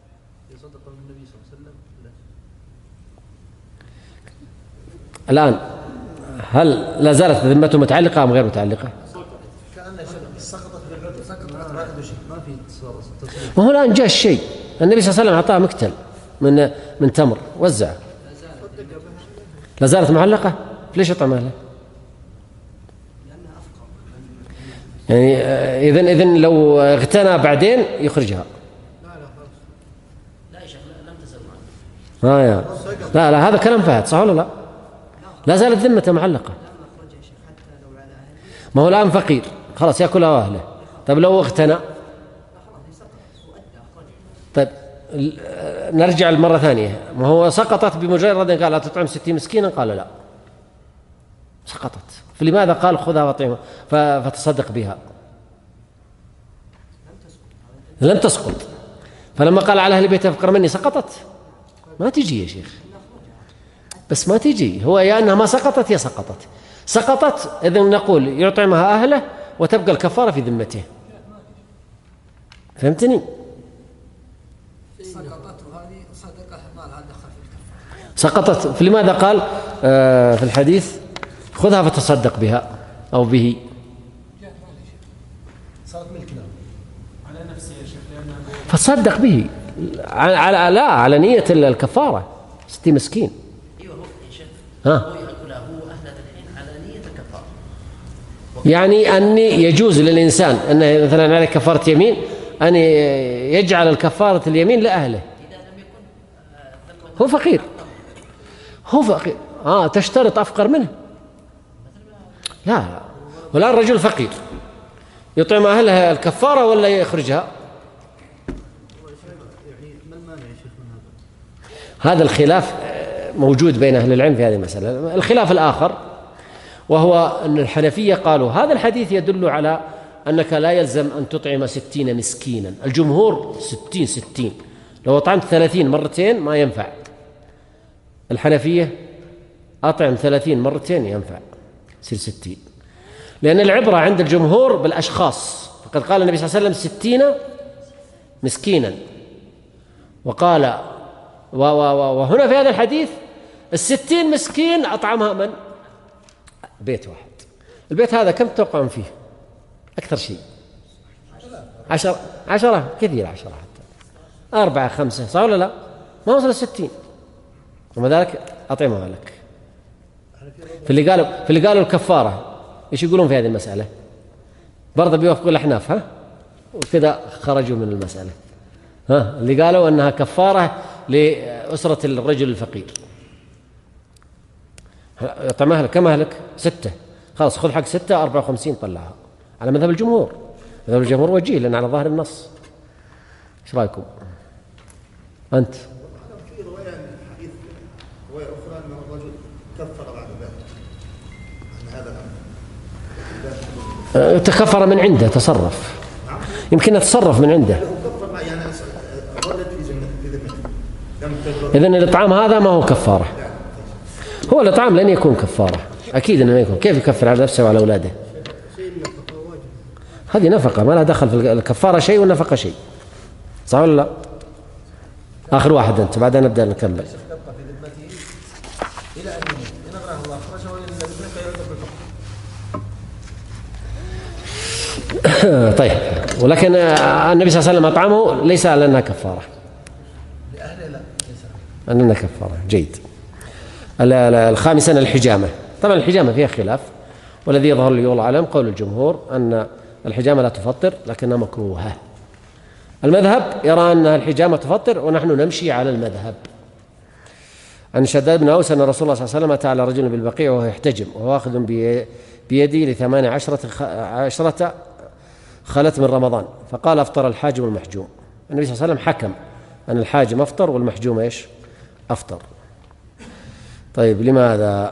الآن هل لا زالت ذمته متعلقة أم غير متعلقة؟ كأن سقطت بالعذر، سقطت ما في تصرف. وهو الآن جاء الشيء النبي صلى الله عليه وسلم أعطاه مكتل من تمر وزعه، لا زالت معلقة، ليش يطعمها له؟ يعني إذن لو اغتنى بعدين يخرجها. لا يا شيخ لم تزل معه. لا هذا كلام فهد، صح ولا لا؟ لا زالت ذمته معلقة. ما هو الآن فقير خلاص يأكلها أهله. طيب لو اغتنى؟ طيب نرجع المرة ثانية. ما هو سقطت بمجرد أن قال لا تطعم 60 مسكينا قال لا، سقطت. فلماذا قال خذها واطعمها فتصدق بها؟ لم تسقط. فلما قال على أهل بيت أفقر مني سقطت؟ ما تجي يا شيخ، بس ما تجي. هو يا أنها ما سقطت يا سقطت إذن نقول يطعمها أهله وتبقى الكفارة في ذمته. فهمتني؟ سقطت. فلماذا قال في الحديث خذها فتصدق بها أو به؟ صارت ملكنا على نفسه يا شيخ، فتصدق به على نية الكفارة 60 مسكين. ايوه يا شيخ ها هو ياكلها هو اهل الحين على نية الكفارة. يعني أن يجوز للإنسان أنه مثلا عليه كفارة يمين أن يجعل الكفارة اليمين لأهله. اذا لم يكن هو فقير تشترط أفقر منه؟ لا. والآن رجل فقير يطعم أهلها الكفارة ولا يخرجها؟ هذا الخلاف موجود بين أهل العلم في هذه المسألة. الخلاف الآخر وهو أن الحنفية قالوا هذا الحديث يدل على أنك لا يلزم أن تطعم 60 مسكينا. الجمهور 60 لو أطعمت 30 مرتين ما ينفع. الحنفية أطعم 30 مرتين ينفع، يصير 60. لأن العبرة عند الجمهور بالأشخاص، فقد قال النبي صلى الله عليه وسلم 60 مسكينا، وقال وهنا في هذا الحديث 60 مسكين أطعمها من؟ بيت واحد. البيت هذا كم تطعم فيه؟ أكثر شيء 10 كثير، 10 حتى 4 5 صح ولا لا؟ ما وصل 60. ومع ذلك أطعمها لك. في اللي قالوا الكفارة إيش يقولون في هذه المسألة؟ برضه بيوافقوا الأحناف وكذا خرجوا من المسألة. اللي قالوا أنها كفارة لأسرة الرجل الفقير. طعم أهلك كم أهلك؟ 6 خلاص خذ حق 6 54 طلعها على مذهب الجمهور. مذهب الجمهور وجيه لأن على ظاهر النص. إيش رأيكم أنت؟ في رواية حديث رواية أخرى أن الرجل كفر بعد ذلك عن هذا الأمر. تكفر من عنده، تصرف يمكن يتصرف من عنده. يعني ردت في ذمته. إذن الإطعام هذا ما هو كفارة. هو الإطعام لن يكون كفارة أكيد أنه يكون. كيف يكفر على نفسه وعلى أولاده؟ هذه نفقة ما لها دخل في الكفارة شيء والنفقة شيء، صح ولا لا؟ آخر واحد أنت بعدين نبدأ نكمل. تبقى في ذمته إلى أن يموت. إن أغناه الله أخرجه وإن لم يكن يعذب بالفقر. طيب، ولكن النبي صلى الله عليه وسلم أطعمه ليس على أنها كفارة. لأهله لا ليس أنها كفارة. جيد. الخامسا الحجامة. طبعا الحجامة فيها خلاف، والذي يظهر لي والله أعلم قول الجمهور أن الحجامة لا تفطر لكنها مكروهة. المذهب يرى أن الحجامة تفطر، ونحن نمشي على المذهب. عن شداد بن أوس أن رسول الله صلى الله عليه وسلم أتى على رجل بالبقيع وهو يحتجم وهو آخذ بيدي ل18 خلت من رمضان، فقال أفطر الحاجم والمحجوم. النبي صلى الله عليه وسلم حكم أن الحاجم أفطر والمحجوم إيش؟ أفطر. طيب، لماذا؟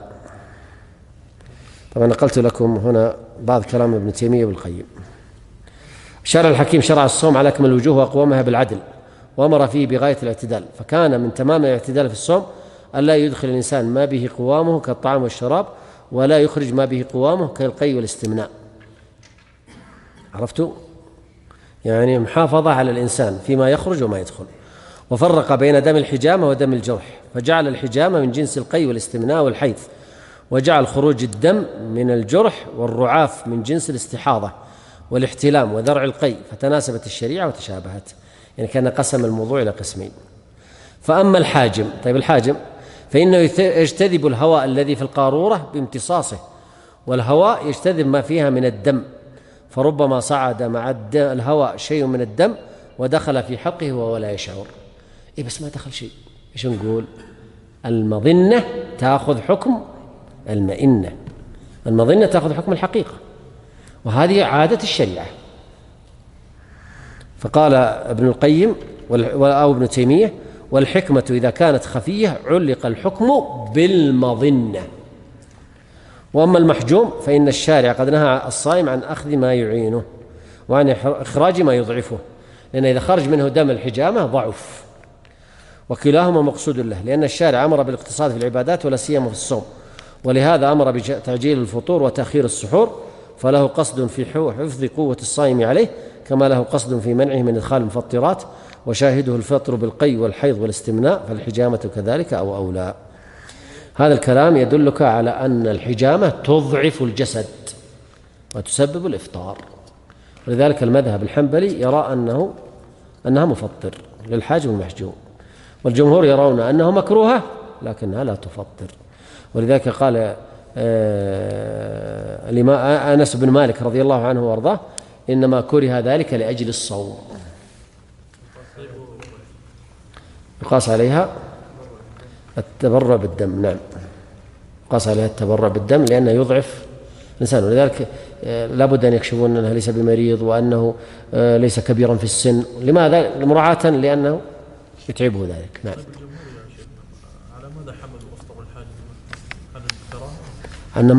طبعا نقلت لكم هنا بعض كلام ابن تيمية وابن القيم. شرع الحكيم شرع الصوم على أكمل الوجوه وأقومها بالعدل، وأمر فيه بغاية الاعتدال، فكان من تمام الاعتدال في الصوم ألا يدخل الإنسان ما به قوامه كالطعام والشراب، ولا يخرج ما به قوامه كالقي والاستمناء. عرفتوا؟ يعني محافظة على الإنسان فيما يخرج وما يدخل. وفرق بين دم الحجامة ودم الجرح، فجعل الحجامة من جنس القي والاستمناء والحيض، وجعل خروج الدم من الجرح والرعاف من جنس الاستحاضة والاحتلام وذرع القي، فتناسبت الشريعة وتشابهت. يعني كان قسم الموضوع إلى قسمين. فأما الحاجم، طيب الحاجم فإنه يجتذب الهواء الذي في القارورة بامتصاصه، والهواء يجتذب ما فيها من الدم، فربما صعد مع الهواء شيء من الدم ودخل في حلقه وهو لا يشعر. بس ما دخل شيء، إيش نقول؟ المظنة تأخذ حكم المئنة، المظنة تأخذ حكم الحقيقة، وهذه عادة الشريعة. فقال ابن القيم أو ابن تيمية: والحكمة إذا كانت خفية علق الحكم بالمظنة. وأما المحجوم فإن الشارع قد نهى الصائم عن أخذ ما يعينه وعن إخراج ما يضعفه، لأن إذا خرج منه دم الحجامة ضعف، وكلاهما مقصود له، لأن الشارع أمر بالاقتصاد في العبادات ولا سيما في الصوم، ولهذا أمر بتعجيل الفطور وتأخير السحور، فله قصد في حفظ قوة الصائم عليه، كما له قصد في منعه من إدخال المفطرات، وشاهده الفطر بالقي والحيض والاستمناء، فالحجامة كذلك أو أولى. هذا الكلام يدلك على أن الحجامة تضعف الجسد وتسبب الإفطار، ولذلك المذهب الحنبلي يرى أنها مفطر للحاجم والمحجوم، والجمهور يرون أنه مكروهة لكنها لا تفطر. ولذلك قال أنس بن مالك رضي الله عنه وارضاه: إنما كره ذلك لأجل الصوم. يقاس عليها التبرع بالدم. نعم، يقاس عليها التبرع بالدم لأنه يضعف الإنسان، ولذلك لابد أن يكشفون أنه ليس بمريض وأنه ليس كبيرا في السن. لماذا؟ مراعاة لأنه يتعبه ذلك. نعم. على ماذا حملوا أفطر الحاج؟ هل الكراهة؟ أن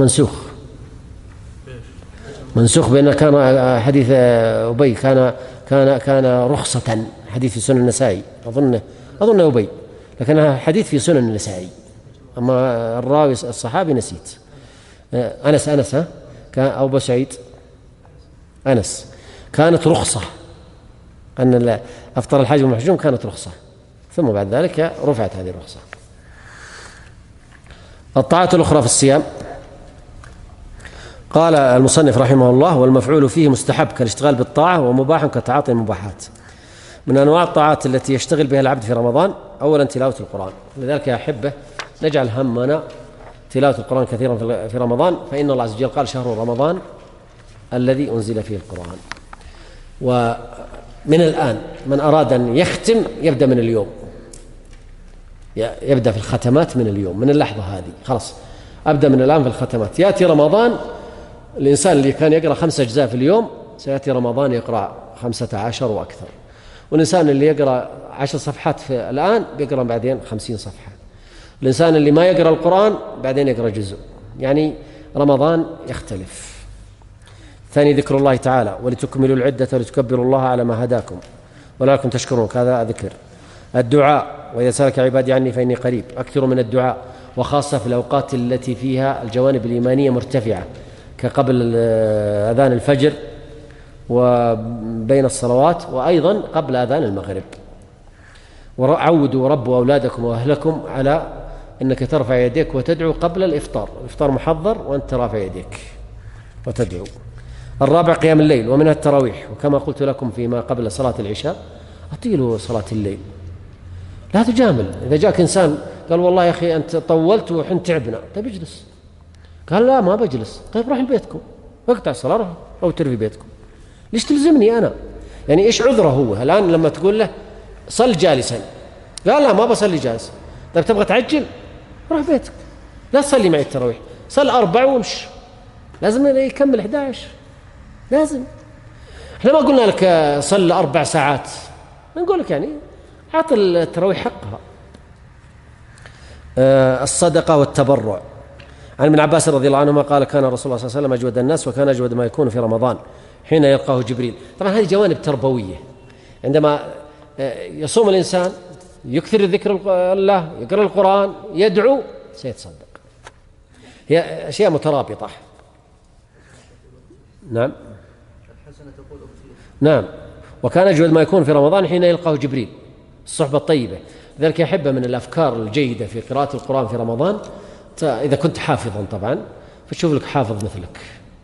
منسوخ بأن كان حديث أبي كان رخصة، حديث في سنن النسائي، أظن أبي، لكنها حديث في سنن النسائي. أما الراوي الصحابي نسيت. أنس كان أو أبو سعيد أنس، كانت رخصة أن أفطر الحاج والمحجوم، كانت رخصة، ثم بعد ذلك رفعت هذه الرخصة. الطاعة الأخرى في الصيام، قال المصنف رحمه الله: والمفعول فيه مستحب كالاشتغال بالطاعة، ومباح كتعاطي المباحات. من أنواع الطاعات التي يشتغل بها العبد في رمضان أولا تلاوة القرآن. لذلك يا أحبة نجعل همنا تلاوة القرآن كثيرا في رمضان، فإن الله عز وجل قال: شهر رمضان الذي أنزل فيه القرآن. ومن الآن من أراد أن يختم يبدأ من اليوم، يبدأ في الختمات من اليوم، من اللحظة هذه خلاص أبدأ من الآن في الختمات. يأتي رمضان، الإنسان اللي كان يقرأ 5 أجزاء في اليوم سيأتي رمضان يقرأ 15 وأكثر، والإنسان اللي يقرأ 10 صفحات في الآن بيقرأ بعدين 50 صفحة، الإنسان اللي ما يقرأ القرآن بعدين يقرأ جزء. يعني رمضان يختلف. ثاني ذكر الله تعالى: ولتكملوا العدة ولتكبروا الله على ما هداكم ولعلكم تشكرون، هذا ذكر. الدعاء: وإذا سألك عبادي عني فإني قريب، أكثروا من الدعاء، وخاصة في الأوقات التي فيها الجوانب الإيمانية مرتفعة، كقبل أذان الفجر وبين الصلوات، وأيضا قبل أذان المغرب. وعودوا ربوا أولادكم وأهلكم على أنك ترفع يديك وتدعو قبل الإفطار. الإفطار محضر وأنت رافع يديك وتدعو. الرابع قيام الليل ومنها التراويح، وكما قلت لكم فيما قبل صلاة العشاء أطيلوا صلاة الليل، لا تجامل. إذا جاءك إنسان قال والله يا أخي أنت طولت وحين تعبنا، طيب اجلس. قال لا ما بجلس، طيب روح لبيتكم اقطع الصلاة روح أو ترفي بيتكم، ليش تلزمني أنا؟ يعني إيش عذره هو الآن لما تقول له صل جالسا؟ قال لا ما بصلي جالس. طيب تبغى تعجل؟ روح بيتك، لا تصلي معي التراويح، صل 4 وامشي. لازم يكمل 11، لازم. احنا ما قلنا لك صل 4 ساعات، نقول لك يعني أعطي التراويح حقها. الصدقة والتبرع. عن ابن عباس رضي الله عنهما قال كان رسول الله صلى الله عليه وسلم أجود الناس، وكان أجود ما يكون في رمضان حين يلقاه جبريل. طبعا هذه جوانب تربوية، عندما يصوم الإنسان يكثر ذكر الله، يقرأ القرآن، يدعو، سيتصدق. هي أشياء مترابطة. نعم نعم. وكان أجود ما يكون في رمضان حين يلقاه جبريل، الصحبة الطيبة. لذلك يحب من الأفكار الجيدة في قراءة القرآن في رمضان، إذا كنت حافظا طبعا، فتشوف لك حافظ مثلك،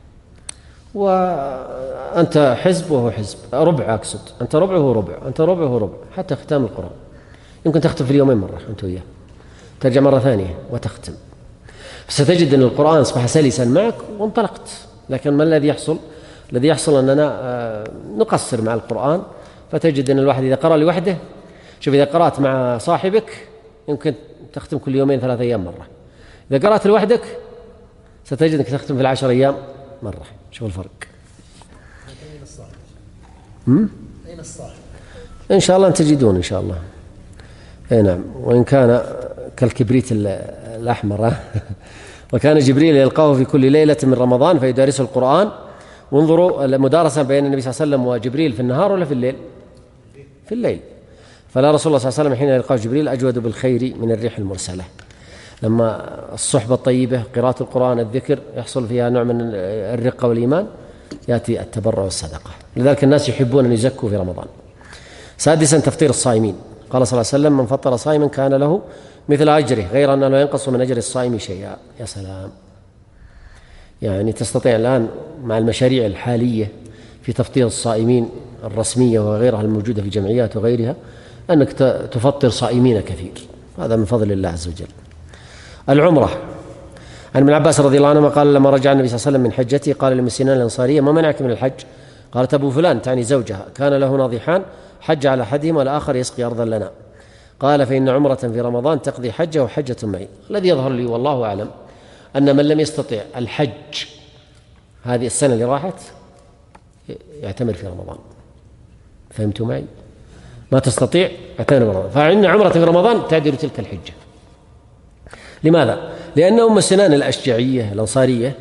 وأنت حزب وهو حزب، ربع أقصد، أنت ربع وهو ربع، أنت ربع وهو ربع، حتى ختام القرآن يمكن تختم في اليومين مرة أنت وياه، ترجع مرة ثانية وتختم. ستجد أن القرآن أصبح سلسا معك وانطلقت. لكن ما الذي يحصل؟ الذي يحصل أننا نقصر مع القرآن، فتجد أن الواحد إذا قرأ لوحده، شوف إذا قرأت مع صاحبك يمكن تختم كل 2-3 أيام مرة، إذا قرأت لوحدك ستجد أنك تختم في 10 أيام مرة. شوف الفرق. أين الصاحب؟ أين الصاحب؟ إن شاء الله أن تجدون إن شاء الله. أي نعم، وإن كان كالكبريت الأحمر. وكان جبريل يلقاه في كل ليلة من رمضان فيدارسه القرآن. وانظروا المدارسة بين النبي صلى الله عليه وسلم وجبريل في النهار ولا في الليل؟ في الليل. فلا رسول الله صلى الله عليه وسلم حين يلقاه جبريل أجود بالخير من الريح المرسلة. لما الصحبة الطيبة، قراءة القرآن، الذكر، يحصل فيها نوع من الرقة والإيمان، يأتي التبرع والصدقة. لذلك الناس يحبون أن يزكوا في رمضان. سادسا تفطير الصائمين. قال صلى الله عليه وسلم من فطر صائما كان له مثل أجره غير أنه لا ينقص من أجر الصائم شيئا. يا سلام، يعني تستطيع الآن مع المشاريع الحالية في تفطير الصائمين الرسمية وغيرها الموجودة في جمعيات وغيرها أنك تفطر صائمين كثير، هذا من فضل الله عز وجل. العمرة. عن ابن عباس رضي الله عنهما قال لما رجع النبي صلى الله عليه وسلم من حجته قال لأم سنان الأنصارية ما منعك من الحج؟ قالت أبو فلان، تعني زوجها، كان له ناضحان حج على أحدهما والآخر يسقي أرضا لنا. قال فإن عمرة في رمضان تقضي حجة وحجة معي. الذي يظهر لي والله أعلم أن من لم يستطع الحج هذه السنة اللي راحت يعتمر في رمضان. فهمتوا معي؟ ما تستطيع اعتمر في رمضان، فإن عمرة في رمضان تعدل تلك الحجة. لماذا؟ لأن أم سنان الأشجعية الأنصارية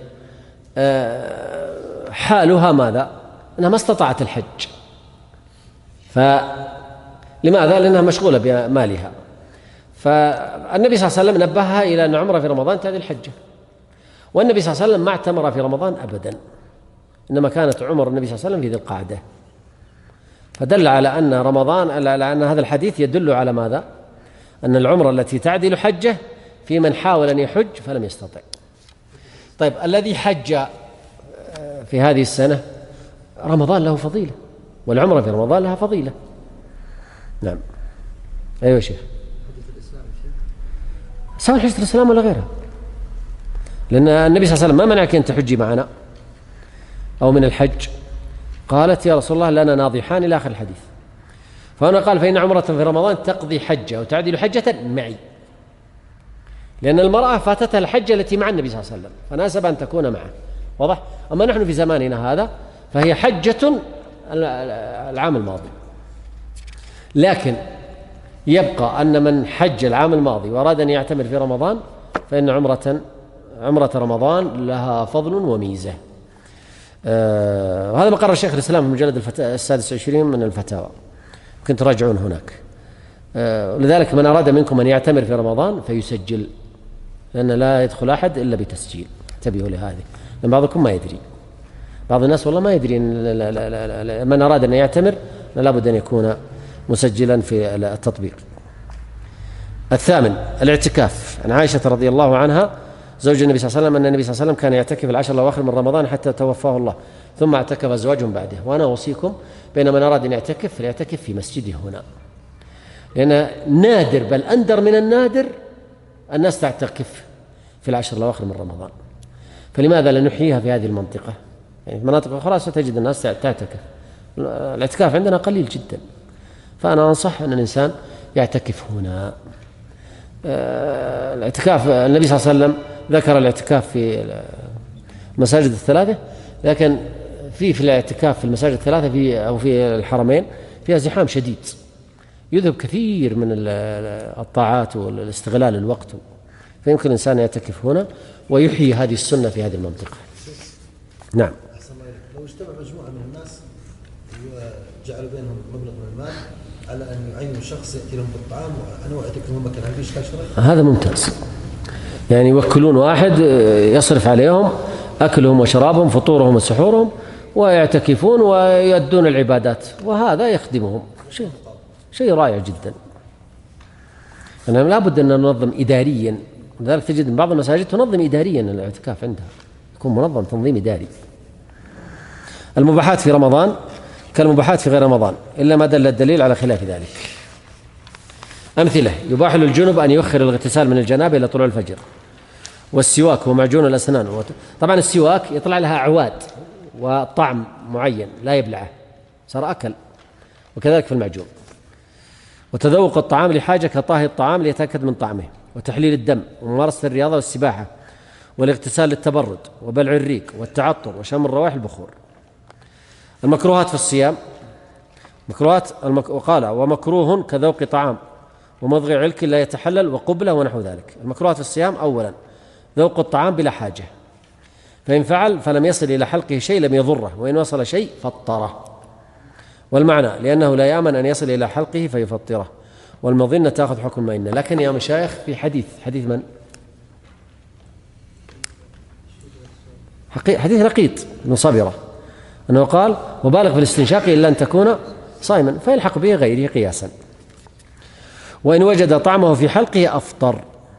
حالها ماذا؟ أنها ما استطاعت الحج. فلماذا؟ لأنها مشغولة بمالها. فالنبي صلى الله عليه وسلم نبهها إلى أن عمرة في رمضان تعدل الحجة، والنبي صلى الله عليه وسلم ما اعتمر في رمضان أبدا، إنما كانت عمر النبي صلى الله عليه وسلم في ذي القعدة. فدل على أن رمضان، على أن هذا الحديث يدل على ماذا؟ أن العمرة التي تعدل حجة في من حاول أن يحج فلم يستطع. طيب الذي حج في هذه السنة رمضان له فضيلة، والعمرة في رمضان لها فضيلة. نعم. أيوة شيخ، سواء حجة الإسلام ولا غيرها، لأن النبي صلى الله عليه وسلم ما منعك أن تحجي معنا أو من الحج. قالت يا رسول الله لنا ناضحان إلى آخر الحديث. فهنا قال فإن عمرة في رمضان تقضي حجة وتعدل حجة معي، لأن المرأة فاتتها الحجة التي مع النبي صلى الله عليه وسلم فناسب أن تكون معه. واضح؟ أما نحن في زماننا هذا فهي حجة العام الماضي، لكن يبقى أن من حج العام الماضي وأراد أن يعتمر في رمضان فإن عمرة رمضان لها فضل وميزة. وهذا ما قرر شيخ الإسلام في المجلد 26 من الفتاوى، كنت تراجعون هناك. لذلك من أراد منكم أن يعتمر في رمضان فيسجل، لأن لا يدخل أحد إلا بتسجيل. انتبهوا لهذه، لأن بعضكم ما يدري، بعض الناس والله ما يدري إن من أراد أن يعتمر لابد أن يكون مسجلا في التطبيق. الثامن الاعتكاف. عن عائشة رضي الله عنها زوج النبي صلى الله عليه وسلم أن النبي صلى الله عليه وسلم كان يعتكف العشر الأواخر من رمضان حتى توفاه الله، ثم اعتكف أزواجهم بعده. وأنا أوصيكم بين من أراد أن يعتكف فليعتكف في مسجده هنا، لأن نادر بل أندر من النادر الناس تعتكف في العشر الأواخر من رمضان، فلماذا لا نحييها في هذه المنطقة؟ يعني في مناطق أخرى ستجد الناس تعتكف، الاعتكاف عندنا قليل جدا، فأنا أنصح أن الإنسان يعتكف هنا. الاعتكاف النبي صلى الله عليه وسلم ذكر الاعتكاف في المساجد الثلاثة، لكن في الاعتكاف في المساجد الثلاثة أو في الحرمين فيها زحام شديد يذهب كثير من الطاعات والاستغلال الوقت، فيمكن الإنسان يعتكف هنا ويحيي هذه السنة في هذه المنطقة. نعم. أحسن الله إليك. لو اجتمع مجموعة من الناس وجعلوا بينهم مبلغ من المال على أن يعينوا شخص يأتي لهم بالطعام وأنا وعدك لهم مكان، هل في إشكال شرعي؟ هذا ممتاز، يعني يوكلون واحد يصرف عليهم أكلهم وشرابهم فطورهم وسحورهم ويعتكفون ويؤدون العبادات، وهذا يخدمهم، شيء رائع جدا. يعني لا بد أن ننظم إداريا، لذلك تجد من بعض المساجد تنظم إداريا الاعتكاف عندها، يكون منظم تنظيم إداري. المباحات في رمضان كالمباحات في غير رمضان إلا ما دل الدليل على خلاف ذلك. أمثلة: يباح للجنب أن يؤخر الاغتسال من الجنابة إلى طلوع الفجر، والسواك ومعجون الأسنان. طبعا السواك يطلع لها أعواد وطعم معين لا يبلعه، صار أكل، وكذلك في المعجون. وتذوق الطعام لحاجة كطهي الطعام ليتأكد من طعمه، وتحليل الدم، وممارسة الرياضة والسباحة، والاغتسال للتبرد، وبلع الريق، والتعطر، وشم الروائح البخور. المكروهات في الصيام وقال: ومكروه كذوق طعام ومضغ علك لا يتحلل وقبلة ونحو ذلك. المكروهات في الصيام: أولا ذوق الطعام بلا حاجة، فإن فعل فلم يصل إلى حلقه شيء لم يضره، وإن وصل شيء فطره. والمعنى لأنه لا يأمن أن يصل إلى حلقه فيفطره، والمظنة تأخذ حكم المئنة. لكن يا مشايخ في حديث من؟ حديث لقيط بن صبرة أنه قال: وبالغ في الاستنشاق إلا أن تكون صائما، فيلحق به غيره قياسا. وإن وجد طعمه في حلقه أفطر،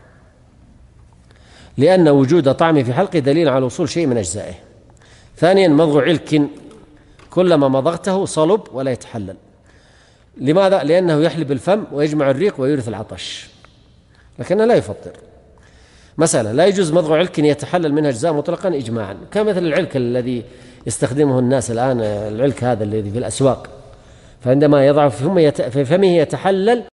لأن وجود طعمه في حلقه دليل على وصول شيء من أجزائه. ثانيا مضغ علك، كلما مضغته صلب ولا يتحلل. لماذا؟ لأنه يحلب الفم ويجمع الريق ويورث العطش، لكنه لا يفطر. مسألة: لا يجوز مضغ علك يتحلل منها أجزاء مطلقا إجماعا، كمثل العلك الذي يستخدمه الناس الآن، العلك هذا الذي في الأسواق، فعندما يضع في فمه يتحلل